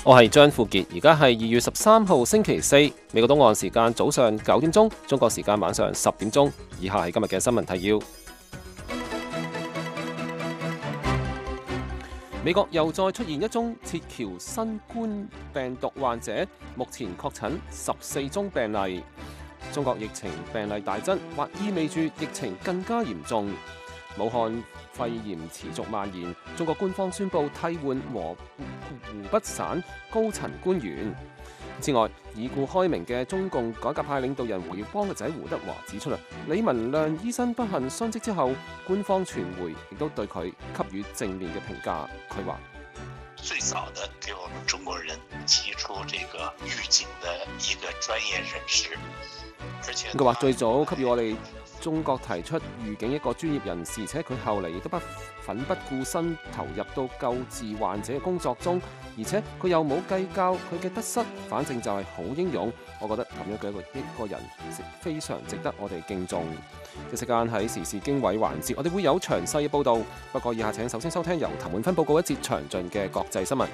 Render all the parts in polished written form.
我係張富傑，而家係2月13號星期四，美國東岸時間早上9點鐘，中國時間晚上10點鐘。以下係今日嘅新聞提要。美國又再出現一宗撤僑新冠病毒患者，目前確診14宗病例。中國疫情病例大增，或意味住疫情更加嚴重。武漢肺炎持續蔓延，中國官方宣布替換湖北省高層官員。此外，已故開明嘅中共改革派領導人胡耀邦嘅仔胡德華指出李文亮醫生不幸殉職之後，官方傳媒亦都對佢給予正面嘅評價。佢話： 最早的給我們中國人提出這個預警的一個專業人士，而且佢話最早給予我哋中國提出預警一個專業人士，而且佢後嚟亦都奮不顧身投入到救治患者嘅工作中，而且佢又冇計較佢嘅得失，反正就係好英勇。我覺得咁樣嘅一個人非常值得我哋敬重。一時間喺時事經緯環節，我哋會有詳細嘅報導。不過以下請首先收聽由譚滿芬報告一節詳盡嘅國際新聞。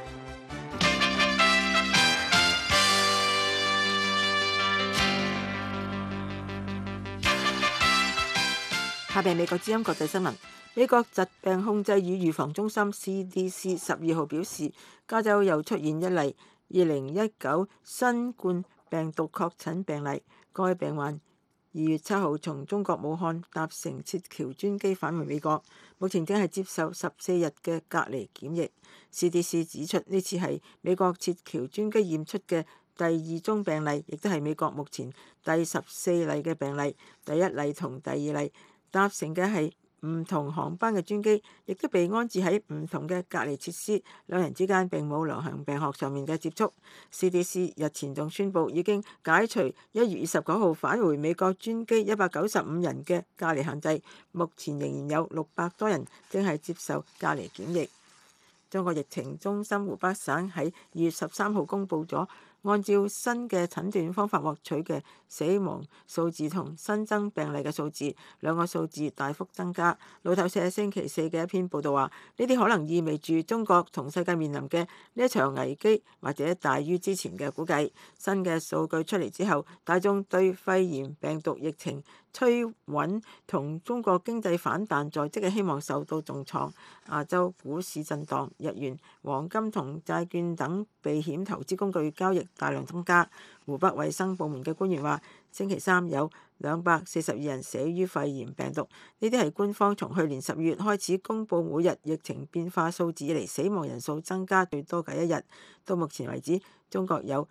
下邊美國之音國際新聞。美國疾病控制與預防中心 CDC 12號表示，加州又出現一例2019新冠病毒確診病例。該病患2月7號從中國武漢搭乘撤僑專機返回美國，目前正係接受14日嘅隔離檢疫。CDC 指出，呢次係美國撤僑專機驗出嘅第2宗病例，亦都係美國目前第14例嘅病例。第一例同第2例搭乘嘅係唔同航班嘅專機，亦都被安置喺唔同嘅隔離設施，兩人之間並冇流行病學上面嘅接觸。CDC 日前仲宣布已經解除1月29號返回美國專機195人嘅隔離限制，目前仍然有600多人正係接受隔離檢疫。中國疫情中心湖北省喺2月13號公布咗按照新嘅診斷方法獲取嘅死亡數字同新增病例嘅數字，兩個數字大幅增加。路透社星期四嘅一篇報導話，呢啲可能意味住中國同世界面臨嘅呢一場危機，或者大於之前嘅估計。新嘅數據出嚟之後，大眾對肺炎病毒疫情趨穩同中國經濟反彈在即嘅希望受到重創。亞洲股市震盪，日元、黃金同債券等避險投資工具交易大量增加。湖北衛生部門嘅官員話，星期三有242人死於肺炎病毒，呢啲係官方從去年12月開始公佈每日疫情變化數字以嚟死亡人數增加最多嘅一日。到目前為止，中國有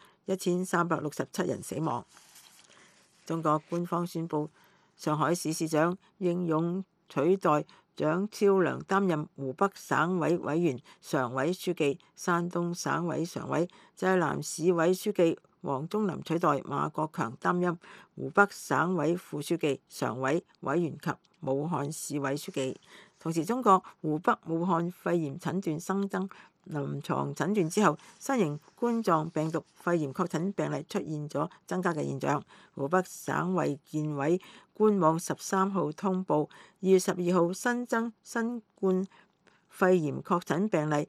1367人死亡。中國官方宣布，上海市市長應勇取代蔣超良擔任湖北省委委員、常委書記，山東省委常委，濟南市委書記王忠林取代馬國強擔任湖北省委副書記、常委、委員及武漢市委書記。同時，中國湖北武漢肺炎診斷新增臨床診斷之後，新型冠狀病毒肺炎確診病例出現咗增加嘅現象。湖北省衛健委官網13號通報，2月12號新增新冠肺炎確診病例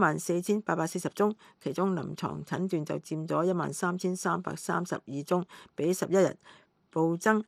14,840宗，其中臨床診斷就佔咗13,332宗，比11日暴增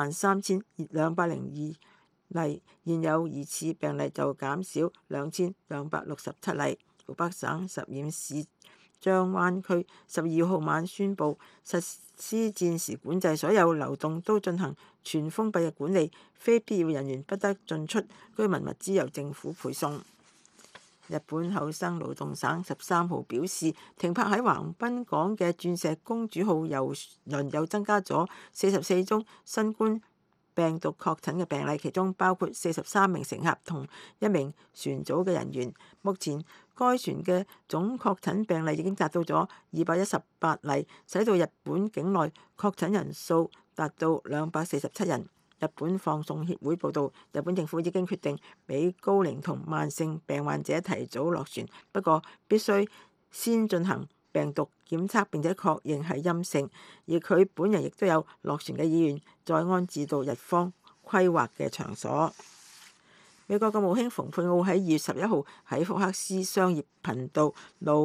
13,202例，現有疑似病例就減少2,267例。湖北省十堰市張灣區12號晚宣布實施戰時管制，所有流動都進行全封閉嘅管理，非必要人員不得進出，居民物資由政府配送。日本厚生勞動省13號表示，停泊喺橫濱港嘅鑽石公主號郵輪又增加咗44宗新冠病毒確診嘅病例，其中包括43名乘客同1名船組嘅人員。目前該船嘅總確診病例已經達到咗218例，使到日本境內確診人數達到247人。日本放送協會報導，日本政府已經決定俾高齡同慢性病患者提早落船，不過必須先進行病毒檢測並且確認係陰性，而佢本人亦都有落船嘅意願，再安置到日方規劃嘅場所。美國國務卿蓬佩奧喺2月11號喺福克斯商業頻道路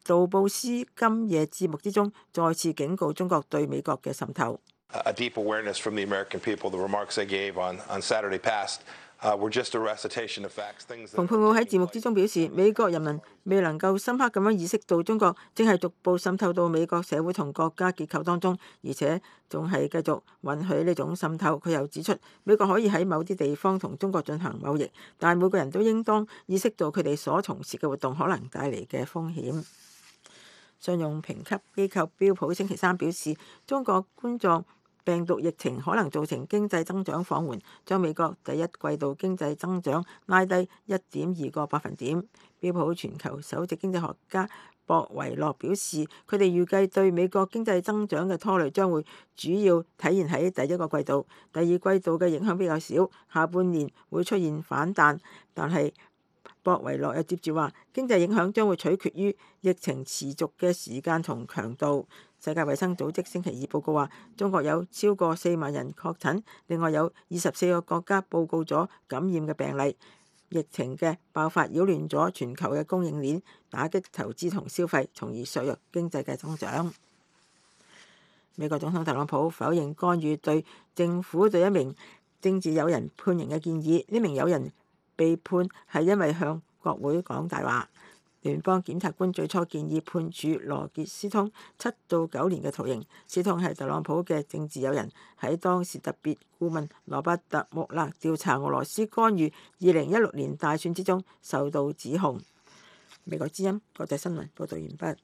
杜布斯今夜節目之中再次警告中國對美國嘅滲透。 A deep awareness from the American people. The remarks they gave on Saturday past were just a recitation of facts. 蓬佩奧喺節目之中表示，美國人民未能夠深刻咁樣意識到中國正係逐步滲透到美國社會同國家結構當中，而且仲係繼續允許呢種滲透。佢又指出，美國可以喺某啲地方同中國進行貿易，但每個人都應當意識到佢哋所從事嘅活動可能帶嚟嘅風險。信用評級機構標普星期三表示，中國冠狀病毒疫情可能造成經濟增長放緩，將美國第一季度經濟增長拉低1.2個百分點。標普全球首席經濟學家博維洛表示，佢哋預計對美國經濟增長嘅拖累將會主要體現喺第一個季度，第二季度嘅影響比較少，下半年會出現反彈。但係博維洛又接住話，經濟影響將會取決於疫情持續嘅時間同強度。世界衛生組織星期二報告話，中國有超過4萬人確診，另外有24個國家報告咗感染嘅病例。疫情嘅爆發擾亂咗全球嘅供應鏈，打擊投資同消費，從而削弱經濟嘅增長。美國總統特朗普否認干預對政府對一名政治友人判刑嘅建議，呢名友人被判係因為向國會講大話。聯邦檢察官最初建議判處羅傑斯通7到9年嘅徒刑。斯通係特朗普嘅政治友人，喺當時特別顧問羅伯特穆勒調查俄羅斯干預2016年大選之中受到指控。美國之音國際新聞報道完畢。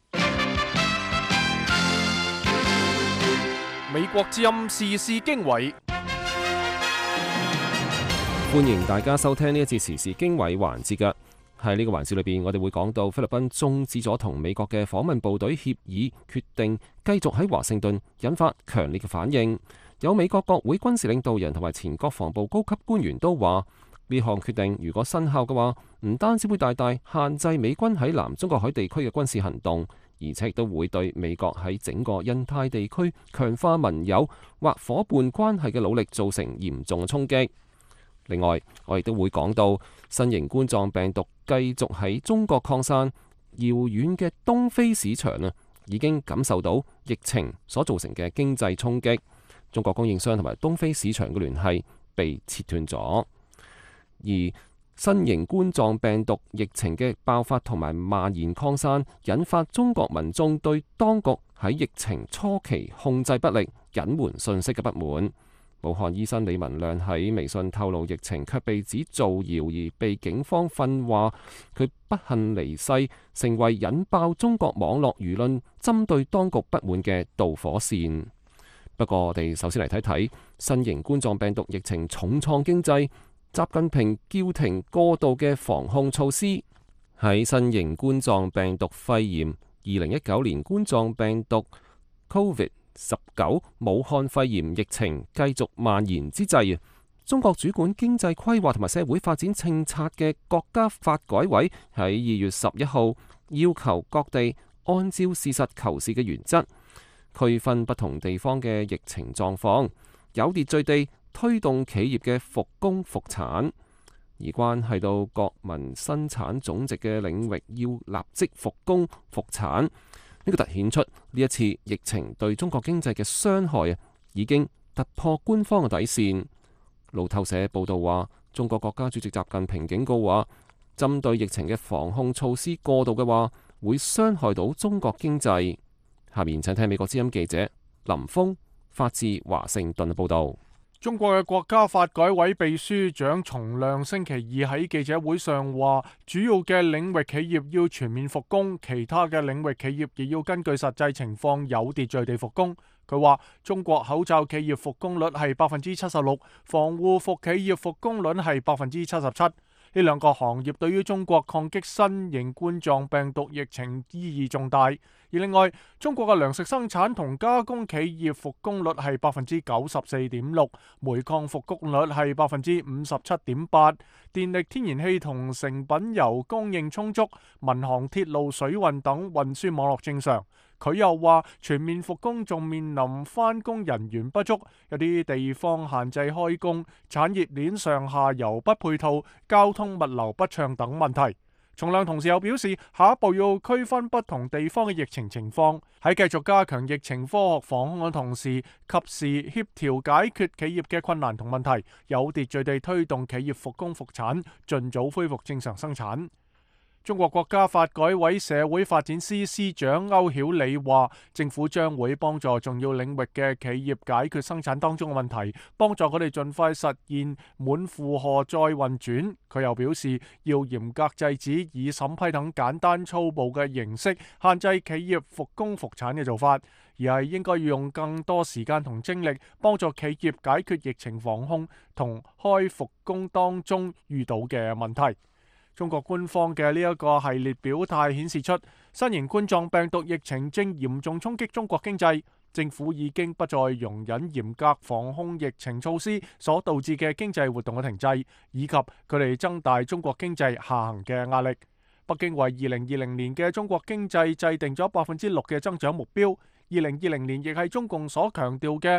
美國之音時事經緯， 歡迎大家收聽呢一節時事經緯環節嘅。喺呢個環節裏邊，我哋會講到菲律賓終止咗同美國嘅訪問部隊協議，決定繼續喺華盛頓，引發強烈嘅反應。有美國國會軍事領導人同埋前國防部高級官員都話，呢項決定如果生效嘅話，唔單止會大大限制美軍喺南中國海地區嘅軍事行動，而且亦都會對美國喺整個印太地區強化盟友或夥伴關係嘅努力造成嚴重嘅衝擊。另外，我亦都會講到新型冠狀病毒繼續喺中國擴散，遙遠嘅東非市場已經感受到疫情所造成嘅經濟衝擊，中國供應商同埋東非市場嘅聯繫被切斷咗。而新型冠狀病毒疫情嘅爆發同埋蔓延擴散，引發中國民眾對當局喺疫情初期控制不力、隱瞞信息嘅不滿。武漢醫生李文亮喺微信透露疫情，卻被指造謠而被警方訓話，佢不幸離世，成為引爆中國網絡輿論針對當局不滿嘅導火線。不過我哋首先嚟睇睇新型冠狀病毒疫情重創經濟，習近平叫停過度嘅防控措施。喺新型冠狀病毒肺炎2019年冠狀病毒 COVID-19 武漢肺炎疫情繼續蔓延之際，中國主管經濟規劃同埋社會發展政策嘅國家發改委喺2月11號要求各地按照事實求是嘅原則，區分不同地方嘅疫情狀況，有秩序地推動企業嘅復工復產，而關係到國民生產總值嘅領域要立即復工復產。呢個凸顯出呢一次疫情對中國經濟嘅傷害已經突破官方嘅底線。路透社報道話，中國國家主席習近平警告話，針對疫情嘅防控措施過度嘅話，會傷害到中國經濟。下面請聽美國之音記者林峰發自華盛頓嘅報道。 中國嘅國家發改委秘書長叢亮星期二喺記者會上話，主要嘅領域企業要全面復工，其他嘅領域企業亦要根據實際情況有秩序地復工。佢話中國口罩企業復工率係76%，防護服企業復工率係77%。呢兩個行業對於中國抗擊新型冠狀病毒疫情意義重大。而另外，中國嘅糧食生產同加工企業復工率係94.6%，煤礦復工率係57.8%，電力、天然氣同成品油供應充足，民航、鐵路、水運等運輸網絡正常。佢又話全面復工仲面臨返工人員不足，有啲地方限制開工，產業鏈上下游不配套，交通物流不暢等問題。 重亮同時又表示，下一步要區分不同地方嘅疫情情況，喺繼續加強疫情科學防控嘅同時，及時協調解決企業嘅困難同問題，有秩序地推動企業復工復產，盡早恢復正常生產。中國國家發改委社會發展司司長歐曉理話，政府將會幫助重要領域嘅企業解決生產當中嘅問題，幫助佢哋盡快實現滿負荷再運轉。佢又表示，要嚴格制止以審批等簡單粗暴嘅形式限制企業復工復產嘅做法，而係應該要用更多時間同精力幫助企業解決疫情防控同開復工當中遇到嘅問題。中國官方嘅呢一個系列表態顯示出，新型冠狀病毒疫情正嚴重衝擊中國經濟，政府已經不再容忍嚴格防控疫情措施所導致嘅經濟活動嘅停滯，以及佢哋增大中國經濟下行嘅壓力。北京為2020年嘅中國經濟制定咗6%嘅增長目標，2020年亦係中共所強調嘅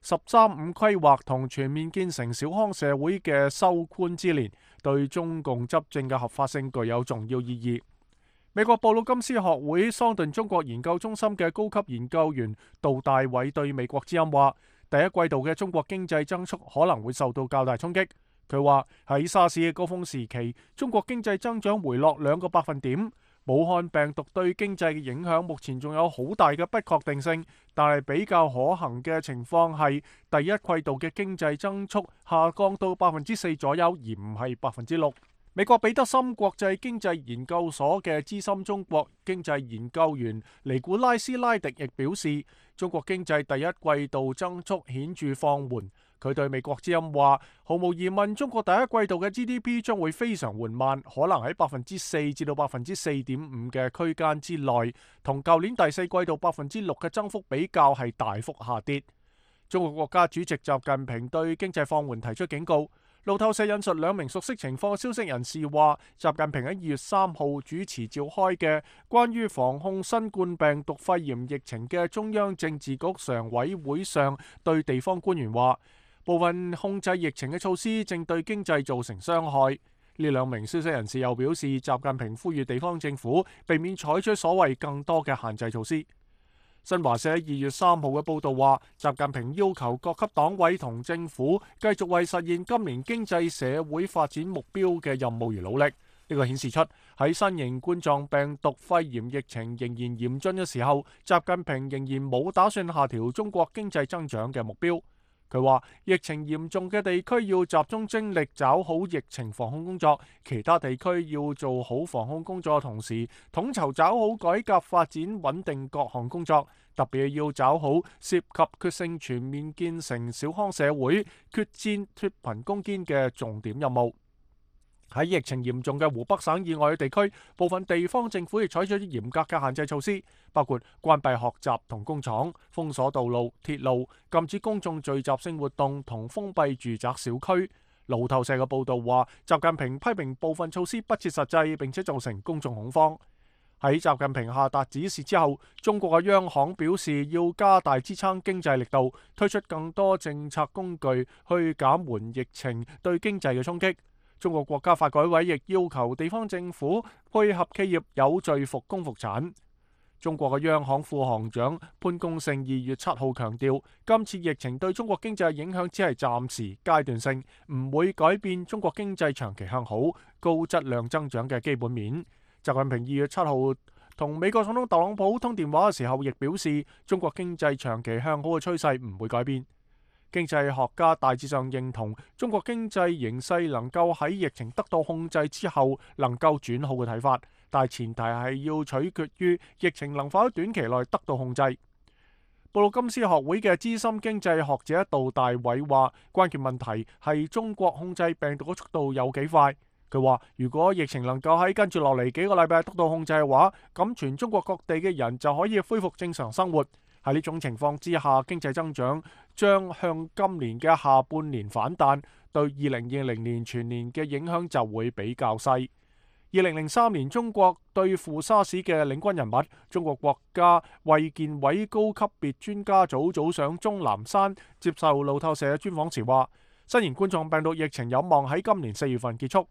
13.5規劃同全面建成小康社會嘅收寬之年，對中共執政嘅合法性具有重要意義。美國布魯金斯學會桑頓中國研究中心嘅高級研究員杜大偉對美國之音話，第一季度嘅中國經濟增速可能會受到較大衝擊。佢話喺沙士嘅高峰時期，中國經濟增長回落2個百分點。武漢病毒對經濟嘅影響目前仲有好大嘅不確定性，但係比較可行嘅情況係第一季度嘅經濟增速下降到4%左右，而唔係6%。美國彼得森國際經濟研究所嘅資深中國經濟研究員尼古拉斯拉迪亦表示，中國經濟第一季度增速顯著放緩。佢對美國之音話，毫無疑問，中國第一季度嘅 GDP 將會非常緩慢，可能喺4%至到4.5%嘅區間之內，同舊年第四季度6%嘅增幅比較係大幅下跌。中國國家主席習近平對經濟放緩提出警告。路透社引述兩名熟悉情況嘅消息人士話，習近平喺2月3號主持召開嘅關於防控新冠病毒肺炎疫情嘅中央政治局常委會上，對地方官員話，部分控制疫情嘅措施正對經濟造成傷害。呢兩名消息人士又表示，習近平呼籲地方政府避免採取所謂更多嘅限制措施。新華社喺2月3號嘅報導話，習近平要求各級黨委同政府繼續為實現今年經濟社會發展目標嘅任務而努力。呢個顯示出喺新型冠狀病毒肺炎疫情仍然嚴峻嘅時候，習近平仍然冇打算下調中國經濟增長嘅目標。佢話，疫情嚴重嘅地區要集中精力抓好疫情防控工作，其他地區要做好防控工作嘅同時，統籌抓好改革發展穩定各項工作，特別要抓好涉及決勝全面建成小康社會、決戰脫貧攻堅嘅重點任務。喺疫情嚴重嘅湖北省以外嘅地區，部分地方政府亦採取嚴格嘅限制措施，包括關閉學習同工廠、封鎖道路、鐵路、禁止公眾聚集性活動同封閉住宅小區。路透社嘅報導話，習近平批評部分措施不切實際，並且造成公眾恐慌。喺習近平下達指示之後，中國嘅央行表示要加大支撐經濟力度，推出更多政策工具去減緩疫情對經濟嘅衝擊。中國國家發改委亦要求地方政府配合企業有序復工復產。中國嘅央行副行長潘功勝2月7號強調，今次疫情對中國經濟嘅影響只係暫時階段性，唔會改變中國經濟長期向好、高質量增長嘅基本面。習近平2月7號同美國總統特朗普通電話嘅時候，亦表示中國經濟長期向好嘅趨勢唔會改變。經濟學家大致上認同中國經濟形勢能夠喺疫情得到控制之後能夠轉好嘅睇法，但前提係要取決於疫情能否喺短期內得到控制。布魯金斯學會嘅資深經濟學者杜大偉話，關鍵問題係中國控制病毒嘅速度有幾快。佢話，如果疫情能夠喺跟住落嚟幾個禮拜得到控制嘅話，咁全中國各地嘅人就可以恢復正常生活。喺呢種情況之下，經濟增長將向今年嘅下半年反彈，對2020年全年嘅影響就會比較細。2003年，中國對付沙士嘅領軍人物，中國國家衛健委高級別專家組組長鍾南山接受路透社專訪時話，新型冠狀病毒疫情有望喺今年4月份結束。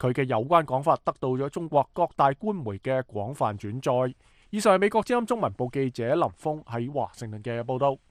佢嘅有關講法得到咗中國各大官媒嘅廣泛轉載。以上係美國之音中文部記者林峰喺華盛頓嘅報道。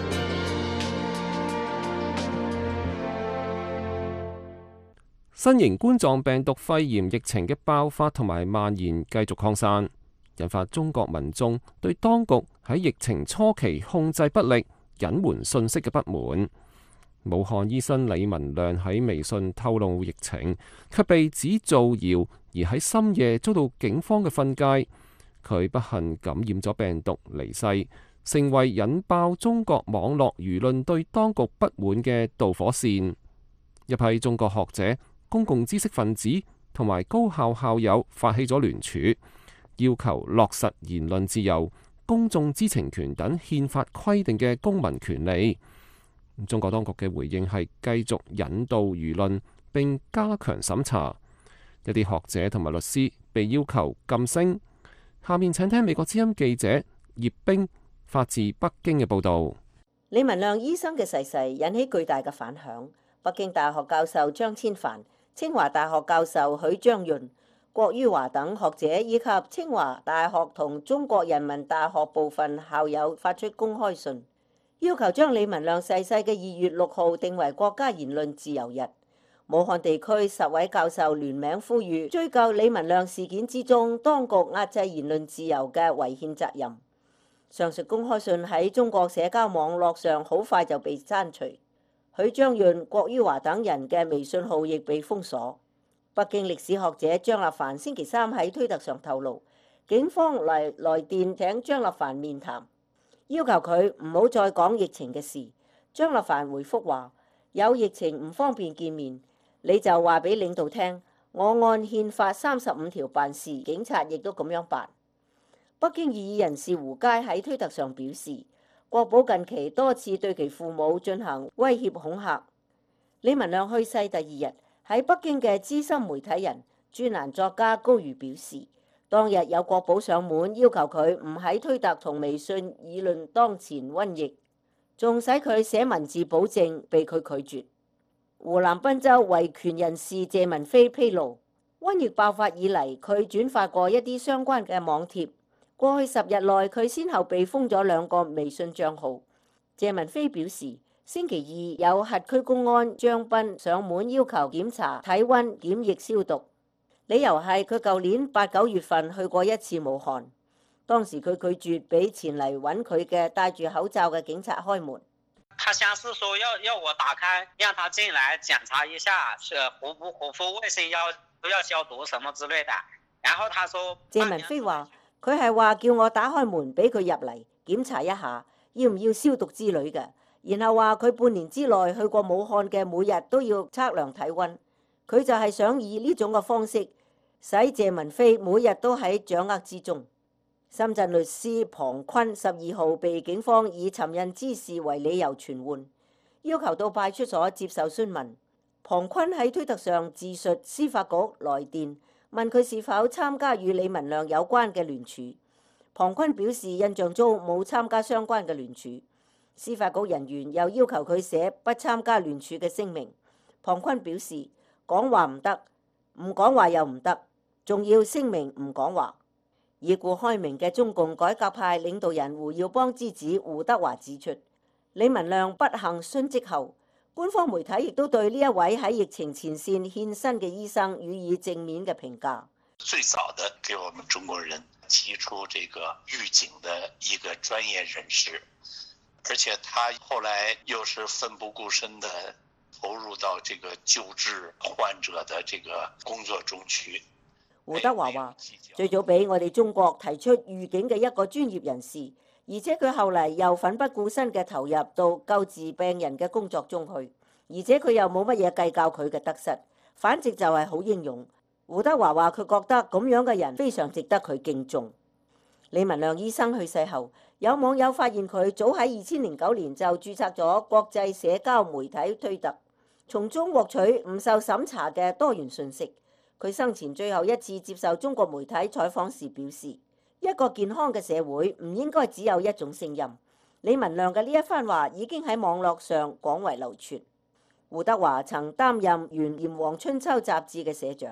新型冠狀病毒肺炎疫情嘅爆發同埋蔓延繼續擴散，引發中國民眾對當局喺疫情初期控制不力、隱瞞信息嘅不滿。武漢醫生李文亮喺微信透露疫情，卻被指造謠，而喺深夜遭到警方嘅訓誡。佢不幸感染咗病毒離世，成為引爆中國網絡輿論對當局不滿嘅導火線。一批中國學者、公共知識分子同埋高校校友發起咗聯署，要求落實言論自由、公眾知情權等憲法規定嘅公民權利。中國當局嘅回應係繼續引導輿論並加強審查，一啲學者同埋律師被要求噤聲。下面請聽美國之音記者葉冰發自北京嘅報導。 李文亮醫生嘅逝世引起巨大嘅反響。北京大學教授張千帆、清華大學教授許章潤、郭於華等學者以及清華大學同中國人民大學部分校友發出公開信，要求將李文亮逝世嘅2月6號定為國家言論自由日。武漢地區10位教授聯名呼籲追究李文亮事件之中當局壓制言論自由嘅違憲責任。上述公開信喺中國社交網絡上好快就被刪除。許章潤、郭於華等人嘅微信號亦被封鎖。北京歷史學者張立凡星期三喺推特上透露，警方來電請張立凡面談，要求佢唔好再講疫情嘅事。張立凡回覆話：有疫情唔方便見面，你就話俾領導聽，我按憲法35條辦事，警察亦都咁樣辦。北京異議人士胡佳喺推特上表示，國保近期多次對其父母進行威脅恐嚇。李文亮去世第2日，喺北京嘅資深媒體人、專欄作家高瑜表示，當日有國保上門要求佢唔喺推特同微信議論當前瘟疫，仲使佢寫文字保證，被佢拒絕。湖南郴州維權人士謝文飛披露，瘟疫爆發以嚟，佢轉發過一啲相關嘅網貼。過去10日內，佢先後被封咗2個微信帳號。謝文飛表示，星期2有轄區公安張斌上門要求檢查體溫、檢疫消毒，理由係佢舊年8、9月份去過一次武漢，當時佢拒絕俾前嚟揾佢嘅戴住口罩嘅警察開門。 他先是說要我打開，讓他進來檢查一下是符不符衛生都要消毒什麼之類的。然後他說， 謝文飛話佢係話叫我打開門俾佢入嚟檢查一下，要唔要消毒之類嘅。然後話佢半年之內去過武漢嘅，每日都要測量體溫。佢就係想以呢種嘅方式，使謝文飛每日都喺掌握之中。深圳律師龐坤12號被警方以尋釁滋事為理由傳喚，要求到派出所接受詢問。龐坤喺推特上自述司法局來電，問佢是否參加與李文亮有關嘅聯署。龐坤表示印象中冇參加相關嘅聯署。司法局人員又要求佢寫不參加聯署嘅聲明。龐坤表示講話唔得，唔講話又唔得，仲要聲明唔講話。已故開明嘅中共改革派領導人胡耀邦之子胡德華指出，李文亮不幸殉職後，官方媒體亦都對呢一位喺疫情前線獻身嘅醫生予以正面嘅評價。 最早的給我們中國人提出這個預警的一個專業人士，而且他後來又是奮不顧身的投入到這個救治患者的這個工作中去。 胡德華話：最早俾我哋中國提出預警嘅一個專業人士，而且佢後嚟又奮不顧身嘅投入到救治病人嘅工作中去，而且佢又冇乜嘢計較佢嘅得失，反正就係好英勇。胡德華話：佢覺得咁樣嘅人非常值得佢敬重。李文亮醫生去世後，有網友發現佢早喺2009年就註冊咗國際社交媒體推特，從中獲取唔受審查嘅多元信息。佢生前最後一次接受中國媒體採訪時表示，一個健康嘅社會唔應該只有一種聲音。李文亮嘅呢一番話已經喺網絡上廣為流傳。胡德華曾擔任原炎黃春秋雜誌嘅社長，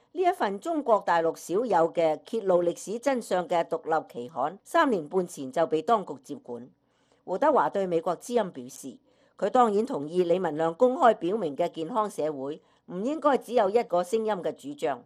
呢一份中國大陸少有嘅揭露歷史真相嘅獨立期刊，3年半前就被當局接管。胡德華對美國之音表示，佢當然同意李文亮公開表明嘅健康社會唔應該只有一個聲音嘅主張。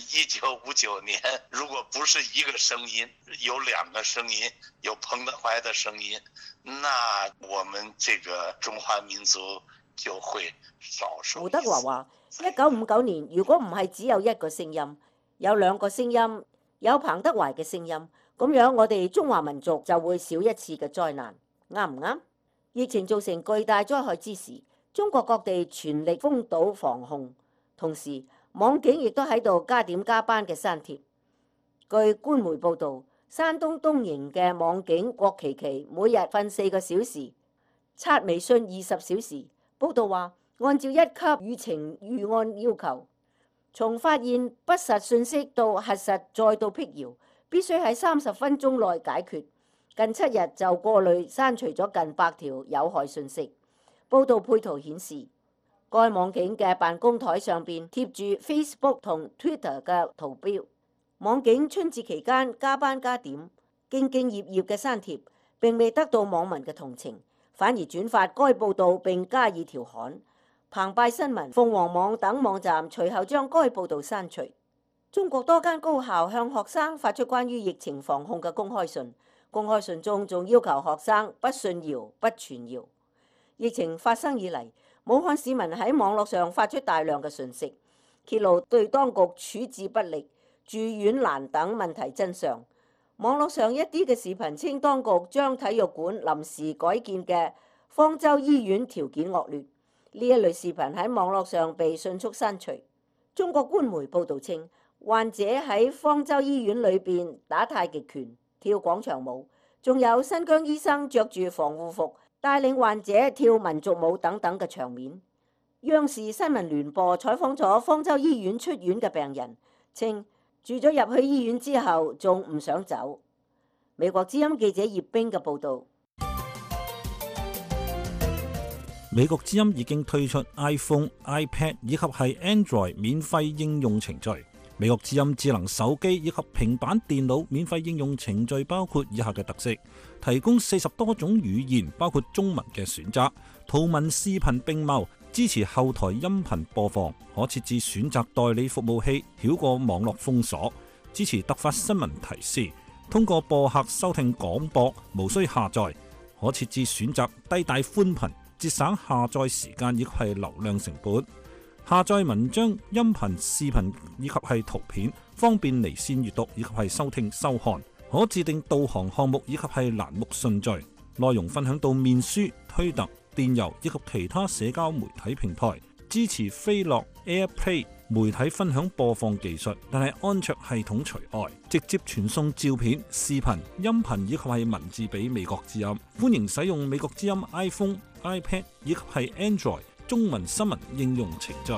1959年，如果不是一個聲音，有兩個聲音，有彭德懷的聲音，那我們這個中華民族就會少數。 胡德華話：1959年如果唔係只有一個聲音，有兩個聲音，有彭德懷嘅聲音，咁樣我哋中華民族就會少一次嘅災難，啱唔啱？疫情造成巨大災害之時，中國各地全力封堵防控，同時網警亦都喺度加點加班嘅刪帖。據官媒報導，山東東營嘅網警郭琪琪每日瞓4個小時，刷微信20小時。報導話，按照1級輿情預案要求，從發現不實信息到核實再到闢謠，必須喺30分鐘內解決。近7日就過濾刪除咗近100條有害信息。報導配圖顯示，該網警嘅辦公台上邊貼住 Facebook 同 Twitter 嘅圖標。網警春節期間加班加點，兢兢業業嘅刪帖，並未得到網民嘅同情，反而轉發該報導並加以調侃。澎湃新聞、鳳凰網等網站隨後將該報導刪除。中國多間高校向學生發出關於疫情防控嘅公開信，公開信中仲要求學生不信謠、不傳謠。疫情發生以嚟，武漢市民喺網絡上發出大量嘅訊息，揭露對當局處置不力、住院難等問題真相。網絡上一啲嘅視頻稱當局將體育館臨時改建嘅方舟醫院條件惡劣，呢一類視頻喺網絡上被迅速刪除。中國官媒報導稱，患者喺方舟醫院裏邊打太極拳、跳廣場舞，仲有新疆醫生着住防護服帶領患者跳民族舞等等嘅場面。央視新聞聯播採訪咗方舟醫院出院嘅病人，稱住咗入去醫院之後仲唔想走。美國之音記者葉冰嘅報導。 美國之音已經推出 iPhone、iPad 以及係 Android 免費應用程序。美國之音智能手機以及平板電腦免費應用程序包括以下嘅特色：提供40多種語言，包括中文嘅選擇，圖文視頻並茂，支持後台音頻播放，可設置選擇代理服務器，繞過網絡封鎖，支持突發新聞提示，通過播客收聽廣播，無需下載，可設置選擇低帶寬頻，節省下載時間以及係流量成本。下載文章、音頻、視頻以及係圖片，方便離線閱讀以及係收聽收看。可自定導航項目以及係欄目順序。內容分享到面書、推特、電郵以及其他社交媒體平台。支持飛樂、AirPlay 媒體分享播放技術，但係安卓系統除外。直接傳送照片、視頻、音頻以及係文字俾美國之音。歡迎使用美國之音 iPhone、iPad 以及係 Android中文新聞應用程序。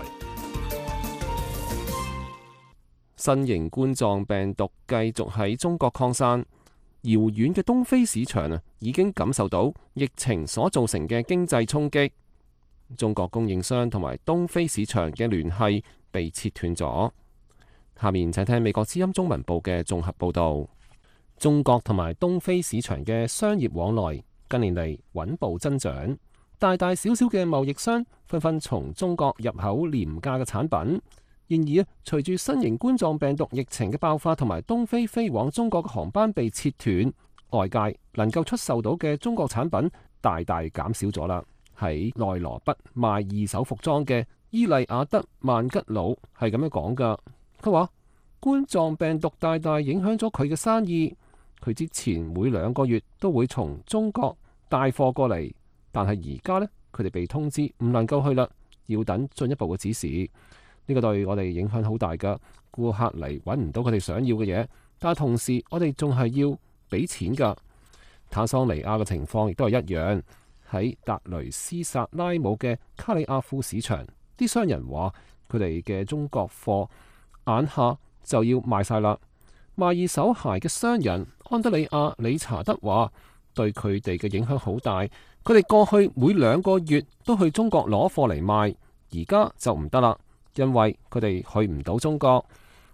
新型冠狀病毒繼續喺中國擴散，遙遠嘅東非市場已經感受到疫情所造成嘅經濟衝擊。中國供應商同埋東非市場嘅聯繫被切斷咗。下面請聽美國之音中文部嘅綜合報導。中國同埋東非市場嘅商業往來近年嚟穩步增長。大大小小嘅貿易商紛紛從中國入口廉價嘅產品。然而，隨住新型冠狀病毒疫情嘅爆發同埋東非飛往中國嘅航班被切斷，外界能夠出售到嘅中國產品大大減少咗啦。喺內羅畢賣二手服裝嘅伊麗亞德曼吉魯係咁樣講㗎，佢話冠狀病毒大大影響咗佢嘅生意。佢之前每2個月都會從中國帶貨過嚟。但係而家呢，佢哋被通知唔能夠去啦，要等進一步嘅指示。呢個對我哋影響好大㗎。顧客嚟揾唔到佢哋想要嘅嘢，但係同時我哋仲係要俾錢㗎。坦桑尼亞嘅情況亦都係一樣。喺達雷斯薩拉姆嘅卡里亞庫市場，啲商人話佢哋嘅中國貨眼下就要賣晒啦。賣二手鞋嘅商人安德里亞理查德話，對佢哋嘅影響好大。佢哋過去每2個月都去中國攞貨嚟賣，而家就唔得啦，因為佢哋去唔到中國。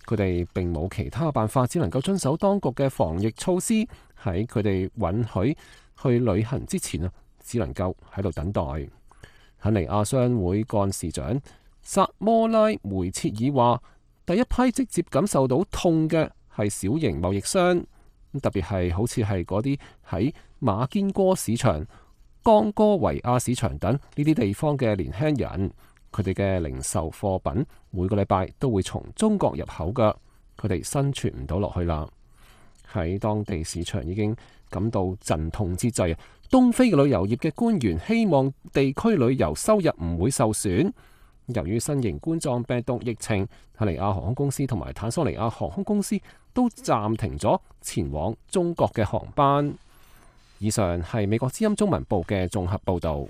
佢哋並冇其他辦法，只能夠遵守當局嘅防疫措施。喺佢哋允許去旅行之前啊，只能夠喺度等待。肯尼亞商會幹事長薩摩拉梅切爾話：第一批直接感受到痛嘅係小型貿易商，特別係好似係嗰啲喺馬堅哥市場、岡哥維亞市場等呢啲地方嘅年輕人。佢哋嘅零售貨品每個禮拜都會從中國入口㗎，佢哋生存唔到落去啦。喺當地市場已經感到陣痛之際，東非嘅旅遊業嘅官員希望地區旅遊收入唔會受損。由於新型冠狀病毒疫情，肯尼亞航空公司同埋坦桑尼亞航空公司都暫停咗前往中國嘅航班。以上係美國之音中文部嘅綜合報導。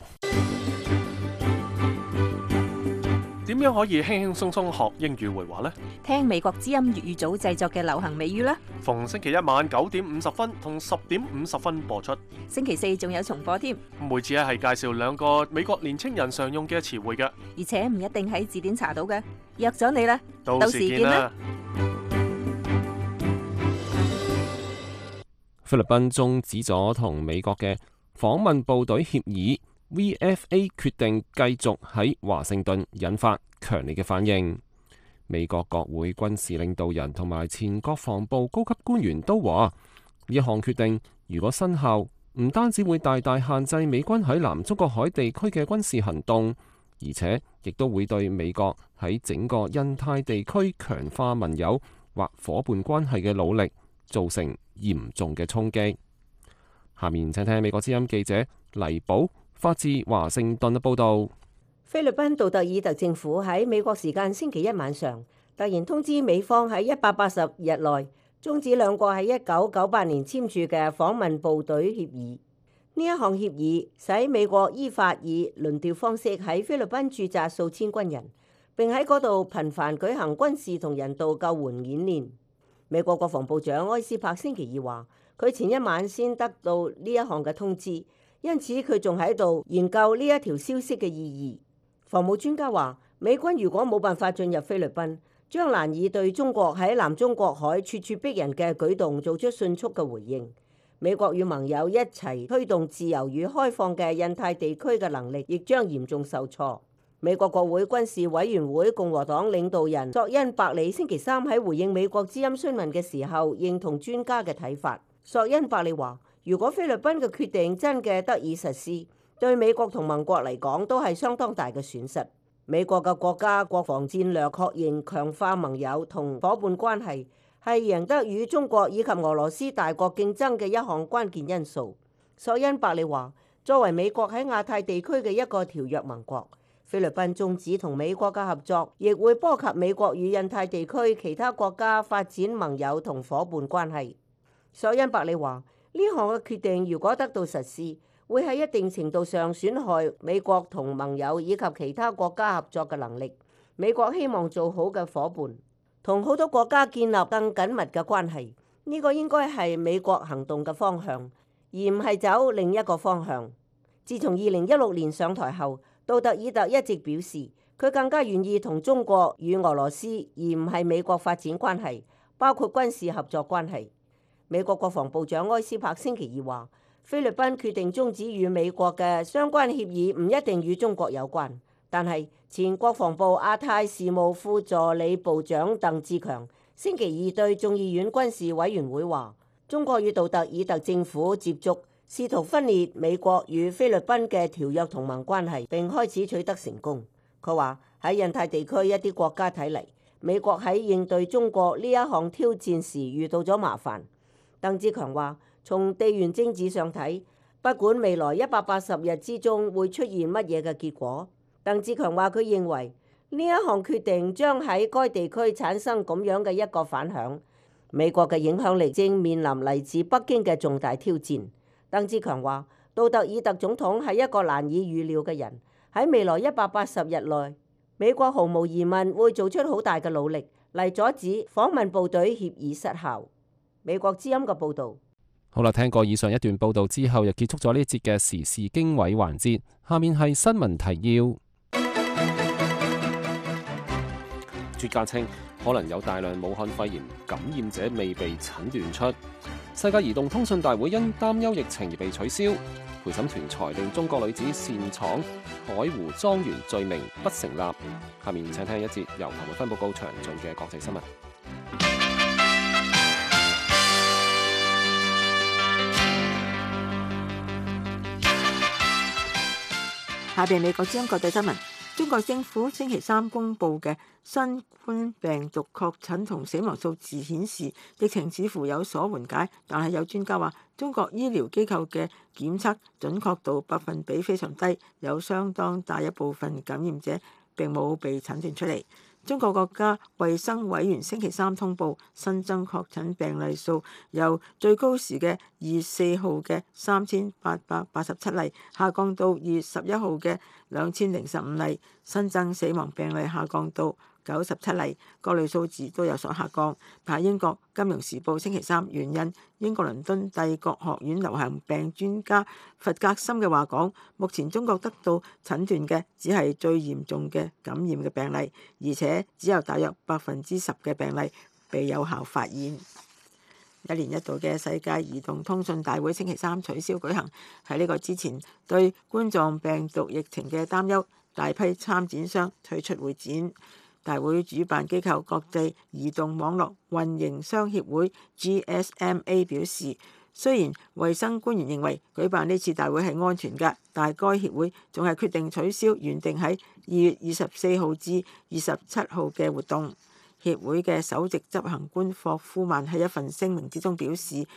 點樣可以輕輕鬆鬆學英語會話呢？ 聽美國之音粵語組製作嘅流行美語啦。 逢星期一晚9:50同10:50播出。 星期四仲有重播添。 每次係介紹2個美國年青人常用嘅詞彙嘅， 而且唔一定喺字典查到嘅。約咗你啦， 到時見啦。 菲律賓終止咗同美國嘅訪問部隊協議。VFA 決定繼續喺華盛頓，引發強烈嘅反應。美國國會軍事領導人同埋前國防部高級官員都話，呢一項決定如果生效，唔單止會大大限制美軍喺南中國海地區嘅軍事行動，而且亦都會對美國喺整個印太地區強化盟友或夥伴關係嘅努力造成嚴重嘅衝擊。下面請聽美國之音記者黎寶發自華盛頓嘅報導。 菲律賓杜特爾特政府喺美國時間星期一晚上突然通知美方喺180日內終止兩個喺1998年簽署嘅訪問部隊協議。呢一項協議使美國依法以輪調方式喺菲律賓駐紮數千軍人，並喺嗰度頻繁舉行軍事同人道救援演練。美國國防部長埃斯珀星期二話，佢前一晚先得到呢一項嘅通知。因此佢仲喺度研究呢一條消息嘅意義。防務專家話，美軍如果冇辦法進入菲律賓，將難以對中國喺南中國海處處逼人嘅舉動做出迅速嘅回應。美國與盟友一齊推動自由與開放嘅印太地區嘅能力，亦將嚴重受挫。美國國會軍事委員會共和黨領導人索恩伯里星期三喺回應美國之音詢問嘅時候，認同專家嘅睇法。索恩伯里話，如果菲律賓嘅決定真嘅得以實施，對美國同盟國嚟講都係相當大嘅損失。美國嘅國家國防戰略確認強化盟友同夥伴關係係贏得與中國以及俄羅斯大國競爭嘅一項關鍵因素。索恩伯里話，作為美國喺亞太地區嘅一個條約盟國，菲律賓終止同美國嘅合作，亦會波及美國與印太地區其他國家發展盟友同夥伴關係。索恩伯里話，呢項嘅決定如果得到實施，會喺一定程度上損害美國同盟友以及其他國家合作嘅能力。美國希望做好嘅夥伴，同好多國家建立更緊密嘅關係。呢個應該係美國行動嘅方向，而唔係走另一個方向。自從2016年上台後，杜特爾特一直表示，佢更加願意同中國與俄羅斯，而唔係美國發展關係，包括軍事合作關係。美國國防部長埃斯珀星期二話，菲律賓決定終止與美國嘅相關協議，唔一定與中國有關。但係前國防部亞太事務副助理部長鄧志強星期二對眾議院軍事委員會話，中國與杜特爾特政府接觸，試圖分裂美國與菲律賓嘅條約同盟關係，並開始取得成功。佢話喺印太地區一啲國家睇嚟，美國喺應對中國呢一項挑戰時遇到咗麻煩。鄧志強話，從地緣政治上睇，不管未來180日之中會出現乜嘢嘅結果，鄧志強話佢認為呢一項決定將喺該地區產生咁樣嘅一個反響。美國嘅影響力正面臨嚟自北京嘅重大挑戰。鄧志強話，杜特爾特總統係一個難以預料嘅人，喺未來180日內，美國毫無疑問會做出好大嘅努力嚟阻止訪問部隊協議失效。美國之音嘅報導。 好啦，聽過以上一段報導之後，又結束咗呢節嘅時事經緯環節。下面係新聞提要。專家稱， 可能有大量武漢肺炎感染者未被診斷出。世界移動通訊大會因擔憂疫情而被取消，陪審團裁定中國女子擅闖海湖莊園罪名不成立。下面請聽一節由譚偉芬報告詳盡嘅國際新聞。 下邊美國之音國際新聞。中國政府星期三公布嘅新冠病毒確診同死亡數字顯示，疫情似乎有所緩解，但係有專家話，中國醫療機構嘅檢測準確度百分比非常低，有相當大一部分感染者並冇被診斷出嚟。中國國家衛生委員星期三通報新增確診病例數由最高時嘅2月4號嘅3887例下降到2月11號嘅2015例，新增死亡病例下降到97例，各類數字都有所下降。但英國金融時報星期三援引英國倫敦帝國學院流行病專家弗格森嘅話講，目前中國得到診斷嘅只係最嚴重嘅感染嘅病例，而且只有大約10%嘅病例被有效發現。一年一度嘅世界移動通訊大會星期三取消舉行，喺呢個之前對冠狀病毒疫情嘅擔憂，大批參展商退出會展。大會主辦機構國際移動網絡運營商協會 GSMA 表示，雖然衛生官員認為舉辦呢次大會係安全㗎，但係該協會仲係決定取消原定喺2月24號至27號嘅活動。協會嘅首席執行官霍夫曼喺一份聲明之中表示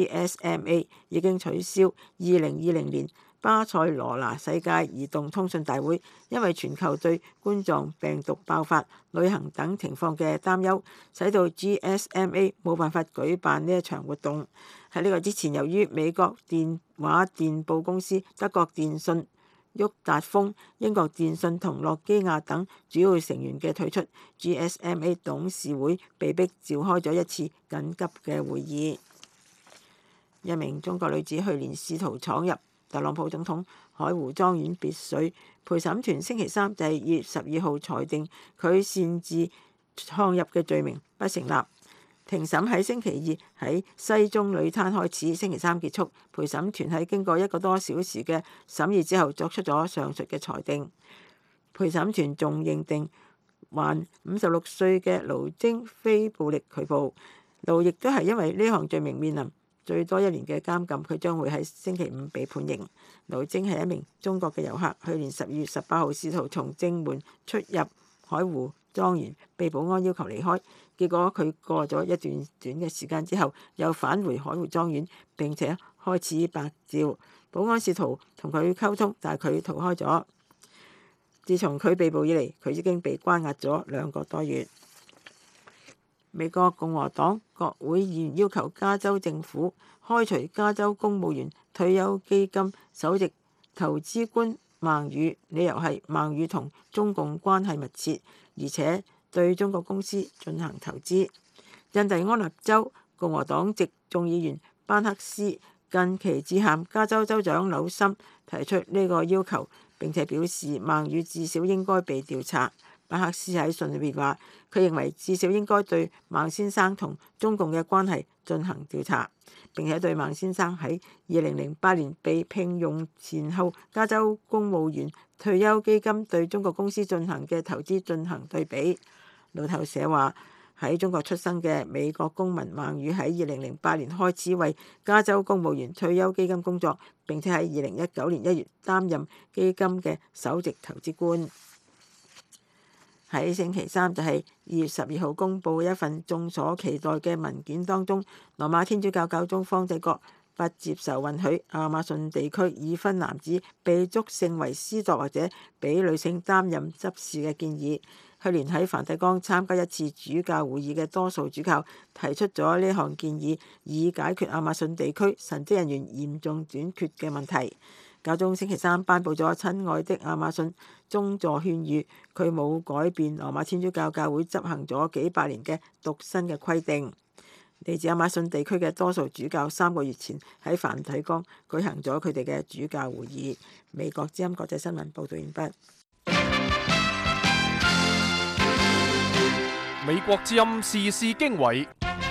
，GSMA 已經取消2020年巴塞羅那世界移動通訊大會，因為全球對冠狀病毒爆發、旅行等情況嘅擔憂，使到 GSMA 冇辦法舉辦呢一場活動。喺呢個之前，由於美國電話電報公司、德國電信、沃達豐、英國電信同諾基亞等主要成員嘅退出， GSMA 董事會被迫召開咗一次緊急嘅會議。一名中國女子去年試圖闖入特朗普總統海湖莊園別墅，陪審團星期三就係2月12號裁定佢擅自闖入嘅罪名不成立。庭審喺星期二喺西中旅攤開始，星期三結束。陪審團喺經過1個多小時嘅審議之後，作出咗上述嘅裁定。陪審團仲認定還56歲嘅盧晶非暴力拒捕。盧亦都係因為呢項罪名面臨最多1年嘅監禁，佢將會喺星期五被判刑。盧晶係一名中國嘅遊客，去年12月18號試圖從正門出入海湖莊園，被保安要求離開，結果佢過咗一段短嘅時間之後，又返回海湖莊園並且開始拍照。保安試圖同佢溝通，但係佢逃開咗。自從佢被捕以嚟，佢已經被關押咗2個多月。美國共和黨國會議員要求加州政府開除加州公務員退休基金首席投資官孟宇，理由係孟宇同中共關係密切，而且對中國公司進行投資。印第安納州共和黨籍眾議員班克斯近期致函加州州長紐森，提出呢個要求，並且表示孟宇至少應該被調查。班克斯喺信裏邊話，佢認為至少應該對孟先生同中共嘅關係進行調查，並且對孟先生喺2008年被聘用前後加州公務員退休基金對中國公司進行嘅投資進行對比。路透社話，喺中國出生嘅美國公民孟宇喺2008年開始為加州公務員退休基金工作，並且喺2019年1月擔任基金嘅首席投資官。喺星期三就係2月12號公佈一份眾所期待嘅文件當中，羅馬天主教教宗方濟各不接受允許亞馬遜地區已婚男子被祝聖為司鐸或者俾女性擔任執事嘅建議。去年喺梵蒂岡參加一次主教會議嘅多數主教提出咗呢項建議，以解決亞馬遜地區神職人員嚴重短缺嘅問題。教宗星期三頒布咗親愛的亞馬遜宗座勸諭，佢冇改變羅馬天主教教會執行咗幾百年嘅獨身嘅規定。嚟自亞馬遜地區嘅多數主教3個月前喺梵蒂岡舉行咗佢哋嘅主教會議。美國之音國際新聞報道完畢。 美國之音時事經緯，